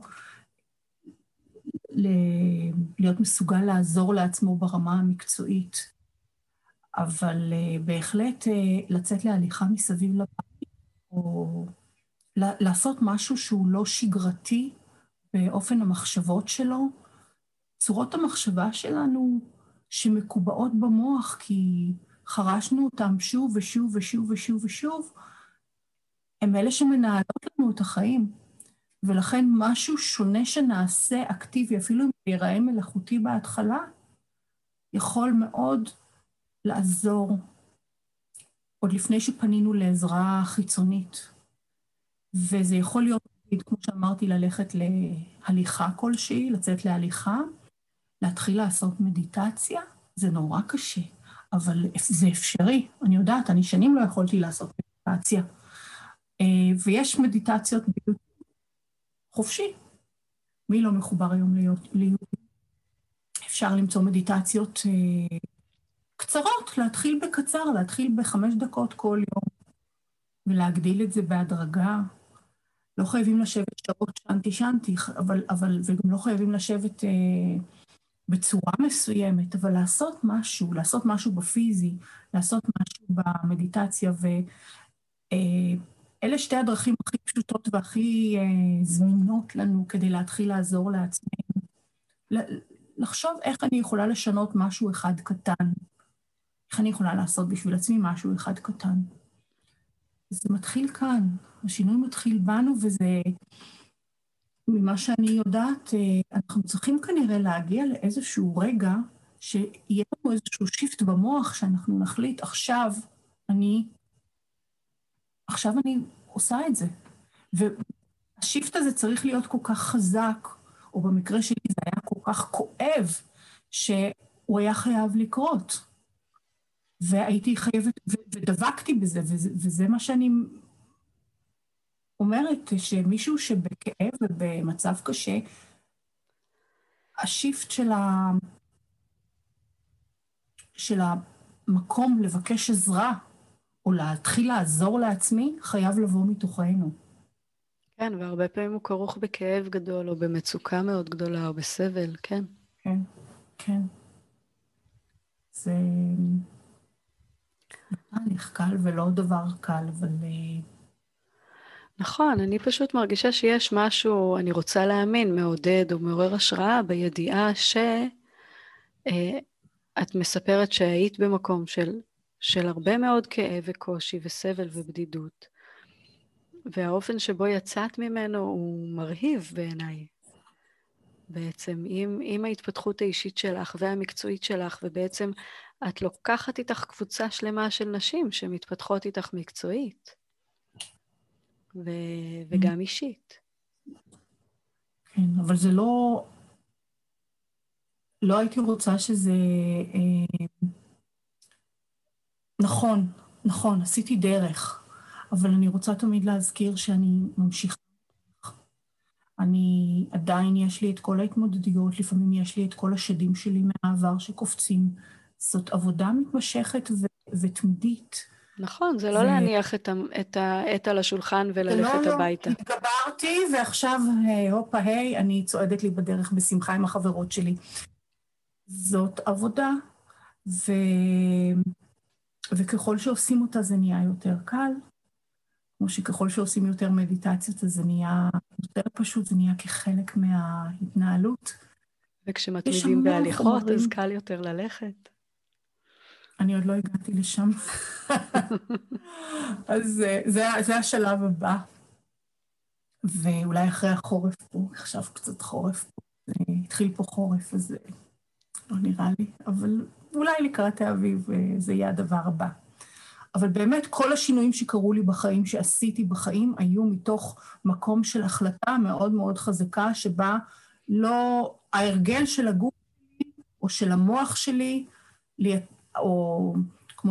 להיות מסוגל לעזור לעצמו ברמה המקצועית. אבל בהחלט לצאת להליכה מסביב לבית, או לעשות משהו שהוא לא שגרתי, באופן המחשבות שלו, צורות המחשבה שלנו שמקובעות במוח, כי חרשנו אותם שוב ושוב ושוב ושוב ושוב, הם אלה שמנהלות לנו את החיים. ולכן משהו שונה שנעשה אקטיבי, אפילו אם ייראה מלאכותי בהתחלה, יכול מאוד לעזור, עוד לפני שפנינו לעזרה חיצונית. וזה יכול להיות, כמו שאמרתי, ללכת להליכה כלשהי, לצאת להליכה, להתחיל לעשות מדיטציה, זה נורא קשה, אבל זה אפשרי. אני יודעת, אני שנים לא יכולתי לעשות מדיטציה. ויש מדיטציות ביוטיוב חופשי. מי לא מחובר היום ליוטיוב? אפשר למצוא מדיטציות קצרות, להתחיל בקצר, להתחיל בחמש דקות כל יום, ולהגדיל את זה בהדרגה. לא חייבים לשבת שעות שנתי שנתי, אבל, אבל, וגם לא חייבים לשבת אה, בצורה מסוימת, אבל לעשות משהו, לעשות משהו בפיזי, לעשות משהו במדיטציה, ואלה שתי הדרכים הכי פשוטות והכי אה, זמינות לנו כדי להתחיל לעזור לעצמנו. לחשוב איך אני יכולה לשנות משהו אחד קטן, איך אני יכולה לעשות בשביל עצמי משהו אחד קטן. זה מתחיל כאן, השינוי מתחיל בנו, וזה, ממה שאני יודעת, אנחנו צריכים כנראה להגיע לאיזשהו רגע, שיהיה לנו איזשהו שיפט במוח, שאנחנו נחליט, עכשיו אני, עכשיו אני עושה את זה. והשיפט הזה צריך להיות כל כך חזק, או במקרה שלי זה היה כל כך כואב, שהוא היה חייב לקרות. והייתי חייבת, ודבקתי בזה, וזה, וזה מה שאני אומרת, שמישהו שבכאב ובמצב קשה, השיפט של, ה... של המקום לבקש עזרה, או להתחיל לעזור לעצמי, חייב לבוא מתוכנו. כן, והרבה פעמים הוא כרוך בכאב גדול, או במצוקה מאוד גדולה, או בסבל, כן. כן, כן. זה תהליך קל ולא דבר קל, אבל... נכון, אני פשוט מרגישה שיש משהו, אני רוצה להאמין, מעודד או מעורר השראה בידיעה שאת מספרת שהיית במקום של, של הרבה מאוד כאב וקושי וסבל ובדידות, והאופן שבו יצאת ממנו הוא מרהיב בעיניי. בעצם עם, עם ההתפתחות האישית שלך והמקצועית שלך, ובעצם את לוקחת איתך קבוצה שלמה של נשים שמתפתחות איתך מקצועית ו, וגם אישית. כן, אבל זה לא, לא הייתי רוצה שזה, אה, נכון, נכון, עשיתי דרך, אבל אני רוצה תמיד להזכיר שאני ממשיכה. אני, עדיין יש לי את כל ההתמודדויות, לפעמים יש לי את כל השדים שלי מהעבר שקופצים. זאת עבודה מתמשכת ו- ותמידית. נכון, זה לא ו... להניח את, את העט על השולחן וללכת לא, הביתה. לא, התגברתי, ועכשיו, הופה, היי, אני צועדת לי בדרך בשמחה עם החברות שלי. זאת עבודה, ו... וככל שעושים אותה זה נהיה יותר קל, כמו שככל שעושים יותר מדיטציות, אז זה נהיה יותר פשוט, זה נהיה כחלק מההתנהלות. וכשמתמידים בהליכות, חומרים. אז קל יותר ללכת. אני עוד לא הגעתי לשם. אז זה, זה השלב הבא. ואולי אחרי החורף פה, עכשיו קצת חורף פה, התחיל פה חורף, אז זה לא נראה לי, אבל אולי לקראת האביב זה יהיה הדבר הבא. אבל באמת כל השינויים שקרו לי בחיים, שעשיתי בחיים, היו מתוך מקום של החלטה מאוד מאוד חזקה, שבה לא ההרגל של הגוף שלי, או של המוח שלי, או כמו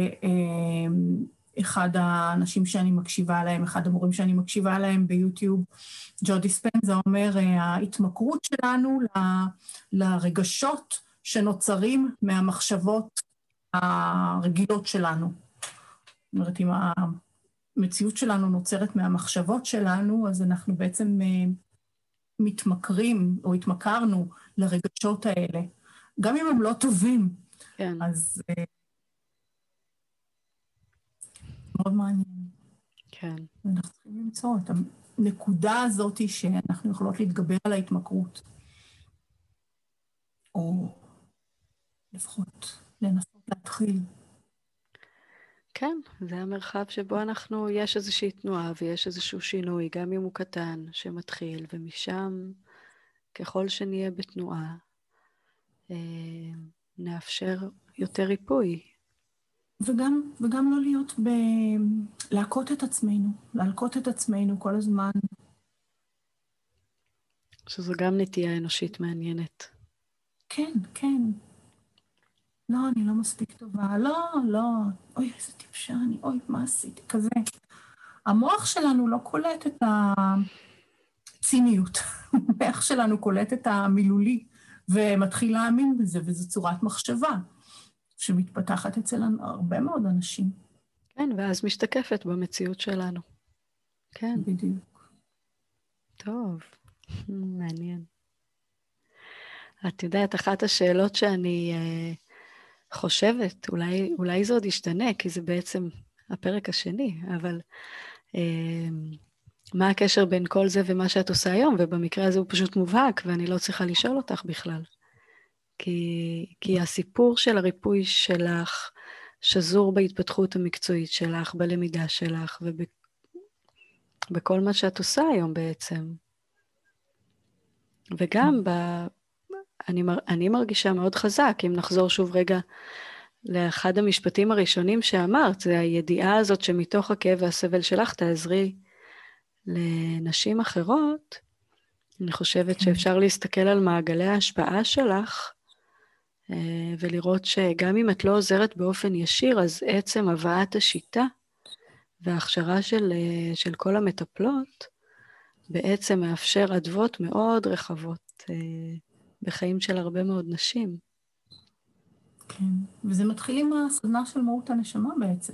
שאחד האנשים שאני מקשיבה עליהם, אחד המורים שאני מקשיבה עליהם ביוטיוב, ג'ו דיספנזה אומר, ההתמכרות שלנו לרגשות שנוצרים מהמחשבות הרגילות שלנו. זאת אומרת, אם המציאות שלנו נוצרת מהמחשבות שלנו, אז אנחנו בעצם מתמכרים או התמכרנו לרגשות האלה. גם אם הם לא טובים, כן. אז מאוד מעניין. כן. אנחנו צריכים למצוא את הנקודה הזאת שאנחנו יכולות להתגבר על ההתמכרות. או לפחות לנסות להתחיל. כן, זה המרחב שבו אנחנו, יש איזושהי תנועה ויש איזשהו שינוי, גם אם הוא קטן, שמתחיל, ומשם, ככל שנהיה בתנועה, נאפשר יותר ריפוי. וגם, וגם לא להיות ב... להכות את עצמנו, להלקות את עצמנו כל הזמן. שזו גם נטייה אנושית מעניינת. כן, כן. לא, אני לא מספיק טובה. לא, לא. אוי, איזה טיפשה אני. אוי, מה עשיתי? כזה. המוח שלנו לא קולט את הציניות. המוח שלנו קולט את המילולי, ומתחיל להאמין בזה, וזו צורת מחשבה שמתפתחת אצל הרבה מאוד אנשים. כן, ואז משתקפת במציאות שלנו. כן. בדיוק. טוב, מעניין. את יודעת, אחת השאלות שאני אה, חושבת, אולי, אולי זה עוד ישתנה, כי זה בעצם הפרק השני, אבל אה, מה הקשר בין כל זה ומה שאת עושה היום? ובמקרה הזה הוא פשוט מובהק, ואני לא צריכה לשאול אותך בכלל. כי, כי הסיפור של הריפוי שלך שזור בהתפתחות המקצועית שלך, בלמידה שלך, ובכל מה שאת עושה היום בעצם. וגם ב... אני, מר... אני מרגישה מאוד חזק, אם נחזור שוב רגע לאחד המשפטים הראשונים שאמרת, זה הידיעה הזאת שמתוך הכאב והסבל שלך תעזרי לנשים אחרות. אני חושבת כן. שאפשר להסתכל על מעגלי ההשפעה שלך, ולראות שגם אם את לא עוזרת באופן ישיר, אז עצם הבאת השיטה וההכשרה של, של כל המטפלות, בעצם מאפשר עדבות מאוד רחבות בחיים של הרבה מאוד נשים. כן, וזה מתחיל עם הסדנה של מהות הנשמה בעצם.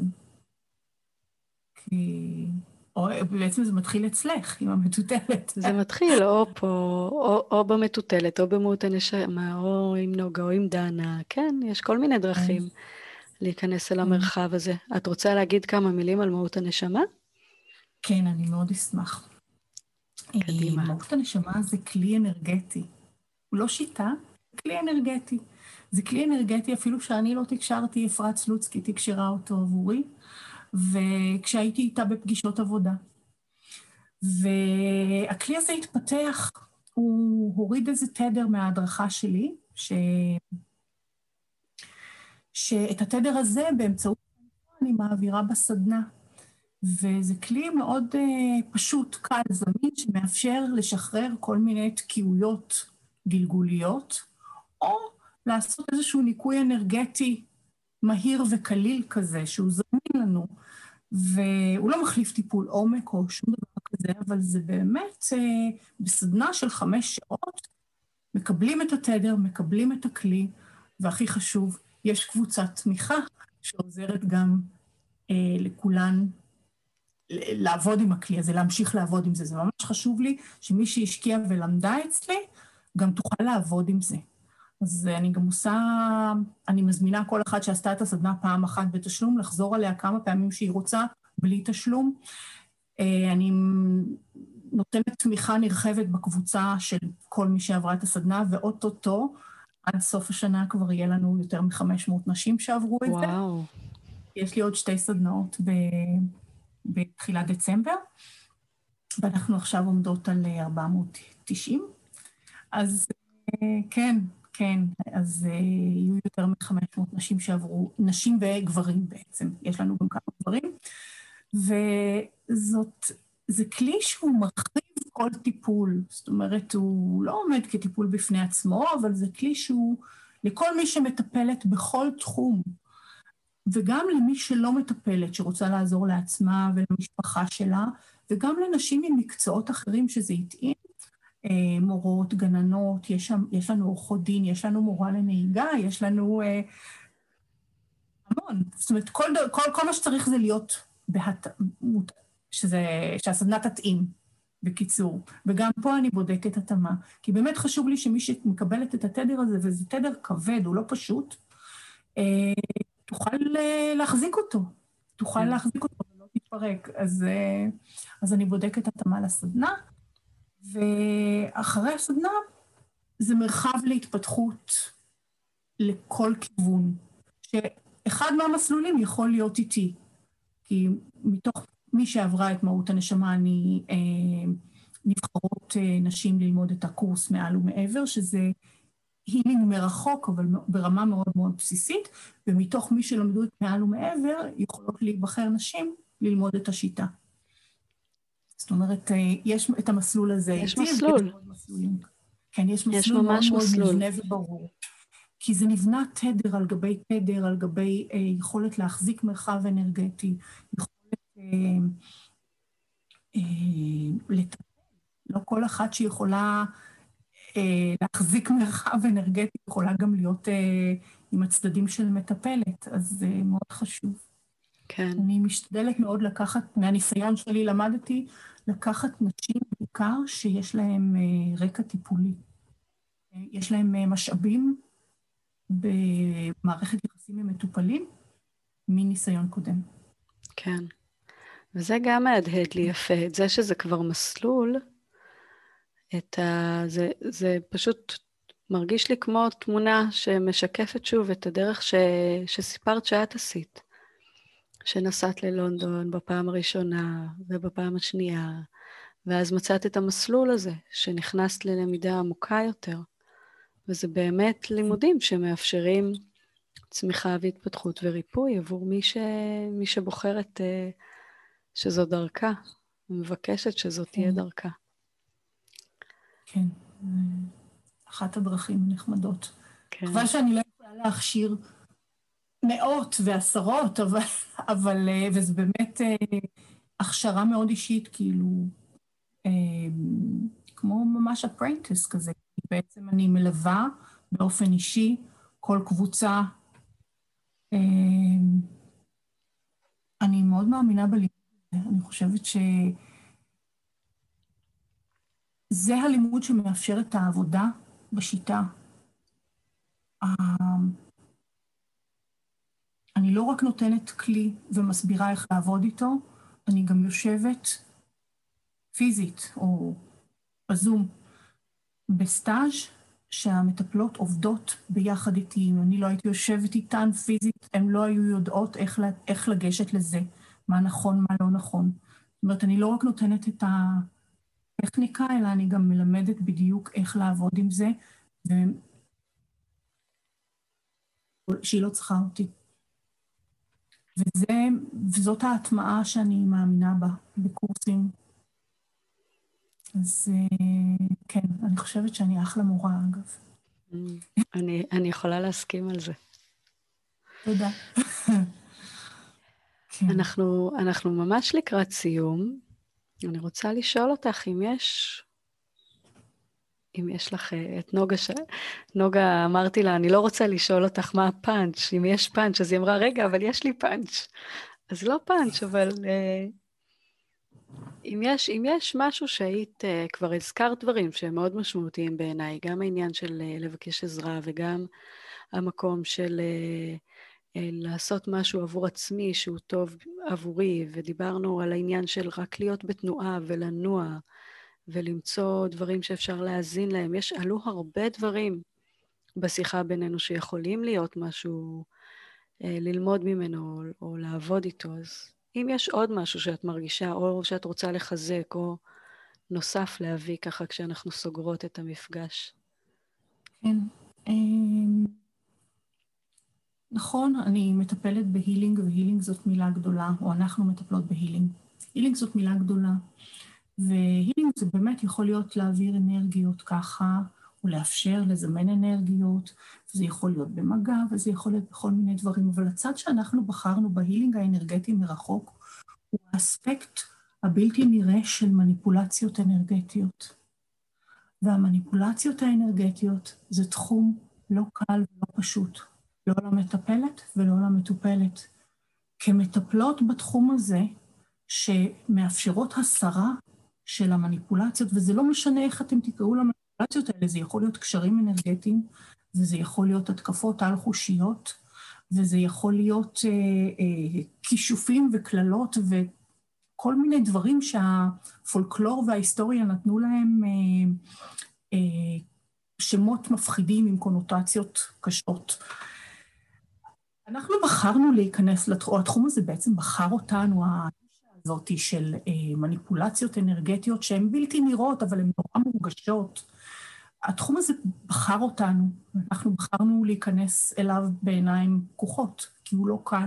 כי... או בעצם זה מתחיל אצלך, עם המטוטלת. זה מתחיל או פה, או, או במטוטלת, או במהות הנשמה, או עם נוגה, או עם דנה. כן, יש כל מיני דרכים להיכנס אל המרחב הזה. את רוצה להגיד כמה מילים על מהות הנשמה? כן, אני מאוד אשמח. קדימה. מהות הנשמה זה כלי אנרגטי. הוא לא שיטה, זה כלי אנרגטי. זה כלי אנרגטי, אפילו שאני לא תקשרתי, אפרת סלוצקי תקשרה אותו עבורי, וכשהייתי איתה בפגישות עבודה. והכלי הזה התפתח, הוא הוריד איזה תדר מההדרכה שלי, ש... שאת התדר הזה באמצעות אני מעבירה בסדנה. וזה כלי מאוד uh, פשוט, קל, זמין, שמאפשר לשחרר כל מיני תקיעויות גלגוליות, או לעשות איזשהו ניקוי אנרגטי מהיר וקליל כזה, שהוא זמין לנו, והוא לא מחליף טיפול עומק או שום דבר כזה, אבל זה באמת uh, בסדנה של חמש שעות, מקבלים את התדר, מקבלים את הכלי, והכי חשוב, יש קבוצת תמיכה שעוזרת גם uh, לכולן, לעבוד עם הכלי הזה, להמשיך לעבוד עם זה. זה ממש חשוב לי שמי שהשקיע ולמדה אצלי, גם תוכל לעבוד עם זה. אז אני גם עושה, אני מזמינה כל אחד שעשתה את הסדנה פעם אחת בתשלום, לחזור עליה כמה פעמים שהיא רוצה, בלי תשלום. אני נותנת תמיכה נרחבת בקבוצה של כל מי שעברה את הסדנה, ואוטוטו, עד סוף השנה כבר יהיה לנו יותר מ-חמש מאות נשים שעברו את זה. וואו. יש לי עוד שתי סדנאות ב... בתחילת דצמבר, ואנחנו עכשיו עומדות על ארבע מאות ותשעים. אז כן, כן, אז יהיו יותר מ-חמש מאות נשים שעברו, נשים וגברים בעצם, יש לנו גם כמה גברים, וזאת, זה כלי שהוא מרחיב כל טיפול, זאת אומרת, הוא לא עומד כטיפול בפני עצמו, אבל זה כלי שהוא לכל מי שמטפלת בכל תחום, וגם למי שלא מטפלת, שרוצה לעזור לעצמה ולמשפחה שלה, וגם לנשים ממקצועות אחרים שזה יתאים, מורות, גננות, יש, שם, יש לנו עורכות דין, יש לנו מורה לנהיגה, יש לנו אה, המון. זאת אומרת, כל, כל, כל מה שצריך זה להיות בהת... שזה, שהסדנה תתאים, בקיצור. וגם פה אני בודקת התאמה, כי באמת חשוב לי שמי שמקבלת את התדר הזה, וזה תדר כבד, הוא לא פשוט, אה, תוכל להחזיק אותו, תוכל להחזיק אותו ולא תתפרק. אז, אז אני בודקת התאמה לסדנה, ואחרי הסדנה זה מרחב להתפתחות לכל כיוון, שאחד מהמסלולים יכול להיות איתי, כי מתוך מי שעברה את מהות הנשמה, אני אה, נבחרות אה, נשים ללמוד את הקורס מעל ומעבר, שזה הילינג מרחוק, אבל ברמה מאוד מאוד בסיסית, ומתוך מי שלמדו את מעל ומעבר, יכולות להיבחר נשים ללמוד את השיטה. זאת אומרת, יש את המסלול הזה. יש מסלול. יש מסלולים. כן, יש מסלול יש מאוד ממש מאוד מסלול. מובנה וברור. כי זה נבנה תדר על גבי תדר, על גבי אה, יכולת להחזיק מרחב אנרגטי, יכולת אה, אה, לטפל. לא כל אחת שיכולה אה, להחזיק מרחב אנרגטי, יכולה גם להיות אה, עם הצדדים של מטפלת, אז זה מאוד חשוב. כן. אני משתדלת מאוד לקחת, מהניסיון שלי למדתי, לקחת נשים בעיקר שיש להם אה, רקע טיפולי. אה, יש להם אה, משאבים, במערכת יחסים עם מטופלים, מניסיון קודם. כן. וזה גם מהדהד לי יפה, את זה שזה כבר מסלול, את ה... זה, זה פשוט מרגיש לי כמו תמונה שמשקפת שוב את הדרך ש... שסיפרת שאת עשית, שנסעת ללונדון בפעם הראשונה ובפעם השנייה, ואז מצאת את המסלול הזה, שנכנסת ללמידה עמוקה יותר. וזה באמת לימודים שמאפשרים צמיחה והתפתחות וריפוי עבור מי, ש... מי שבוחרת uh, שזו דרכה, ומבקשת שזאת כן. תהיה דרכה. כן, אחת הדרכים נחמדות. כן. חבל שאני לא יכולה להכשיר מאות ועשרות, אבל, אבל וזה באמת הכשרה מאוד אישית, כאילו, כמו ממש הפרנטיס כזה. בעצם אני מלווה באופן אישי כל קבוצה. אני מאוד מאמינה בלימוד הזה. אני חושבת ש... זה הלימוד שמאפשר את העבודה בשיטה. אני לא רק נותנת כלי ומסבירה איך לעבוד איתו, אני גם יושבת פיזית או בזום בסטאז' שהמטפלות עובדות ביחד איתי. אם אני לא הייתי יושבת איתן פיזית, הן לא היו יודעות איך, איך לגשת לזה, מה נכון, מה לא נכון. זאת אומרת, אני לא רק נותנת את ה... טכניקה, אלא אני גם מלמדת בדיוק איך לעבוד עם זה, ו... שהיא לא צריכה אותי. וזה, וזאת ההטמעה שאני מאמינה בה בקורסים. אז כן, אני חושבת שאני אחלה מורה, אגב. אני, אני יכולה להסכים על זה. תודה. כן. אנחנו, אנחנו ממש לקראת סיום. אני רוצה לשאול אותך אם יש, אם יש לך את נוגה, ש... נוגה אמרתי לה, אני לא רוצה לשאול אותך מה הפאנץ', אם יש פאנץ', אז היא אמרה, רגע, אבל יש לי פאנץ'. אז לא פאנץ', אבל אם יש, אם יש משהו שהיית, כבר הזכרת דברים שהם מאוד משמעותיים בעיניי, גם העניין של לבקש עזרה וגם המקום של לעשות משהו עבור עצמי שהוא טוב עבורי, ודיברנו על העניין של רק להיות בתנועה ולנוע, ולמצוא דברים שאפשר להאזין להם. יש, עלו הרבה דברים בשיחה בינינו שיכולים להיות משהו, ללמוד ממנו או, או לעבוד איתו. אז אם יש עוד משהו שאת מרגישה, או שאת רוצה לחזק, או נוסף להביא ככה כשאנחנו סוגרות את המפגש. כן. נכון, אני מטפלת בהילינג, והילינג זאת מילה גדולה, או אנחנו מטפלות בהילינג. הילינג זאת מילה גדולה, והילינג זה באמת יכול להיות להעביר אנרגיות ככה, או לאפשר לזמן אנרגיות, וזה יכול להיות במגע, וזה יכול להיות בכל מיני דברים, אבל הצד שאנחנו בחרנו בהילינג האנרגטי מרחוק, הוא האספקט הבלתי נראה של מניפולציות אנרגטיות. והמניפולציות האנרגטיות זה תחום לא קל ולא פשוט. לא למטפלת ולא למטופלת. כמטפלות בתחום הזה, שמאפשרות הסרה של המניפולציות, וזה לא משנה איך אתם תקראו למניפולציות האלה, זה יכול להיות קשרים אנרגטיים, וזה יכול להיות התקפות על-חושיות, וזה יכול להיות אה, אה, כישופים וכללות, וכל מיני דברים שהפולקלור וההיסטוריה נתנו להם אה, אה, שמות מפחידים עם קונוטציות קשות. אנחנו בחרנו להיכנס לתחום, התחום הזה בעצם בחר אותנו, האישה הזאת של אה, מניפולציות אנרגטיות שהן בלתי נראות, אבל הן נורא מורגשות. התחום הזה בחר אותנו, אנחנו בחרנו להיכנס אליו בעיניים פקוחות, כי הוא לא קל.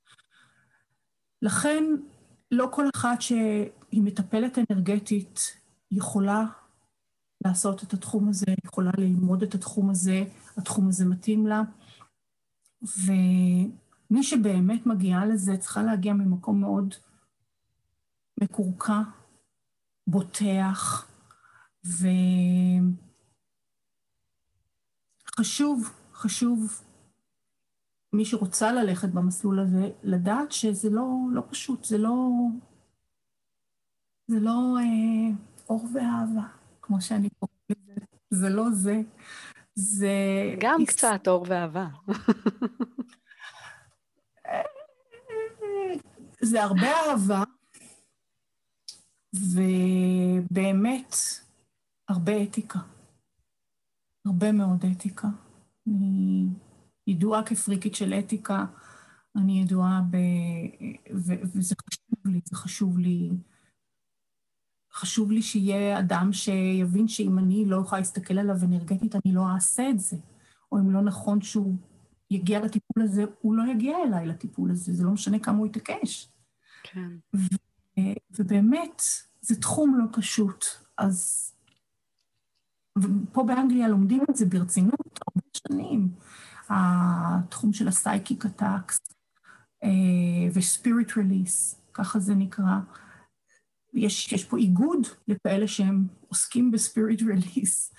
לכן, לא כל אחת שהיא מטפלת אנרגטית יכולה לעשות את התחום הזה, יכולה ללמוד את התחום הזה, התחום הזה מתאים לה, ומי שבאמת מגיעה לזה צריכה להגיע ממקום מאוד מקורקע, בוטח, וחשוב, חשוב, מי שרוצה ללכת במסלול הזה, לדעת שזה לא, לא פשוט, זה לא, זה לא אה, אור ואהבה, כמו שאני קוראת לזה, זה לא זה, זה... גם קצת אור ואהבה. זה הרבה אהבה, ובאמת הרבה אתיקה, הרבה מאוד אתיקה. אני ידועה כפריקית של אתיקה, אני ידועה ב... ו... וזה חשוב לי, זה חשוב לי. חשוב לי שיהיה אדם שיבין שאם אני לא יכולה להסתכל עליו אנרגטית, אני לא אעשה את זה. או אם לא נכון שהוא יגיע לטיפול הזה, הוא לא יגיע אליי לטיפול הזה, זה לא משנה כמה הוא יתעקש. כן. ו... ובאמת, זה תחום לא פשוט. אז פה באנגליה לומדים את זה ברצינות הרבה שנים. התחום של הסייקיק אטאקס וספיריט רליס, ככה זה נקרא. יש, יש פה איגוד לכאלה שהם עוסקים בספיריט רליס.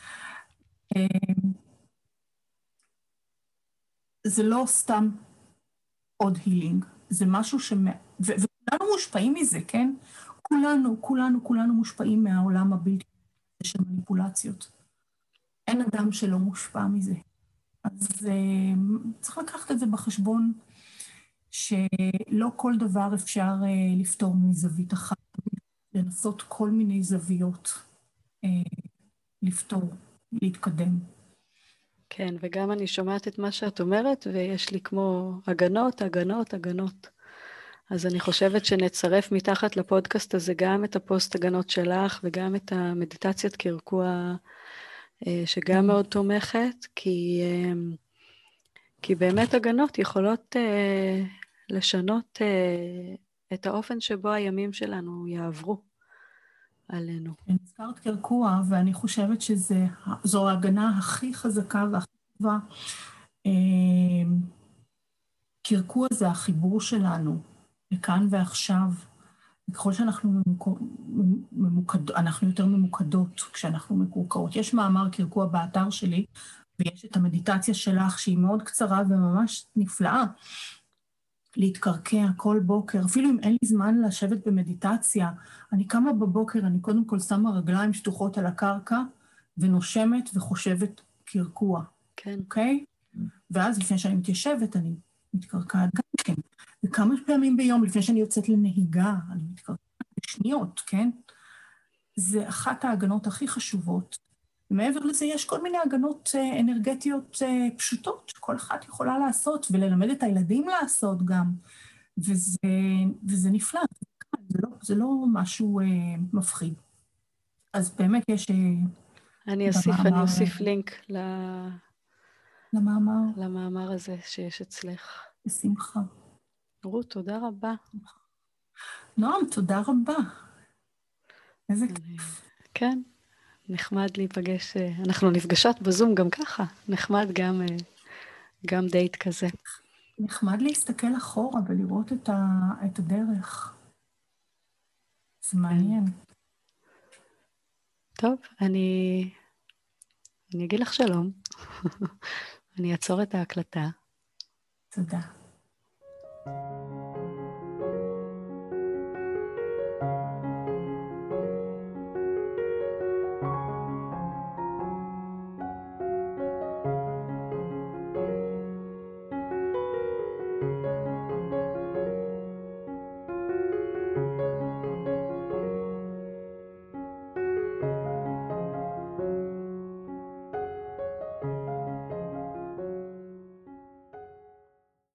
זה לא סתם עוד הילינג, זה משהו ש... ו- וכולנו מושפעים מזה, כן? כולנו, כולנו, כולנו מושפעים מהעולם הבלתי של מניפולציות. אין אדם שלא מושפע מזה. אז uh, צריך לקחת את זה בחשבון, שלא כל דבר אפשר uh, לפתור מזווית אחת, לנסות כל מיני זוויות uh, לפתור, להתקדם. כן, וגם אני שומעת את מה שאת אומרת, ויש לי כמו הגנות, הגנות, הגנות. אז אני חושבת שנצרף מתחת לפודקאסט הזה גם את הפוסט הגנות שלך, וגם את המדיטציית קרקוע, שגם מאוד תומכת, כי, כי באמת הגנות יכולות לשנות את האופן שבו הימים שלנו יעברו עלינו. נזכרת קרקוע, ואני חושבת שזו ההגנה הכי חזקה והכי טובה. קרקוע זה החיבור שלנו, לכאן ועכשיו. וככל שאנחנו ממוקד, אנחנו יותר ממוקדות כשאנחנו מקורקעות. יש מאמר קרקוע באתר שלי, ויש את המדיטציה שלך שהיא מאוד קצרה וממש נפלאה, להתקרקע כל בוקר. אפילו אם אין לי זמן לשבת במדיטציה, אני קמה בבוקר, אני קודם כל שמה רגליים שטוחות על הקרקע, ונושמת וחושבת קרקוע. כן. אוקיי? ואז לפני שאני מתיישבת, אני מתקרקעת גם כן. וכמה פעמים ביום, לפני שאני יוצאת לנהיגה, אני מתקרקעת בשניות, כן? זה אחת ההגנות הכי חשובות. ומעבר לזה, יש כל מיני הגנות אנרגטיות פשוטות, שכל אחת יכולה לעשות, וללמד את הילדים לעשות גם. וזה, וזה נפלא, זה לא, זה לא משהו מפחיד. אז באמת יש... אני אוסיף, אני אוסיף לינק ל... למאמר. למאמר הזה שיש אצלך. בשמחה. רות, תודה רבה. נועם, תודה רבה. איזה כיף. כן, נחמד להיפגש. אנחנו נפגשות בזום גם ככה. נחמד גם, גם דייט כזה. נחמד להסתכל אחורה ולראות את, ה, את הדרך. זה מעניין. טוב, אני, אני אגיד לך שלום. אני אעצור את ההקלטה. תודה.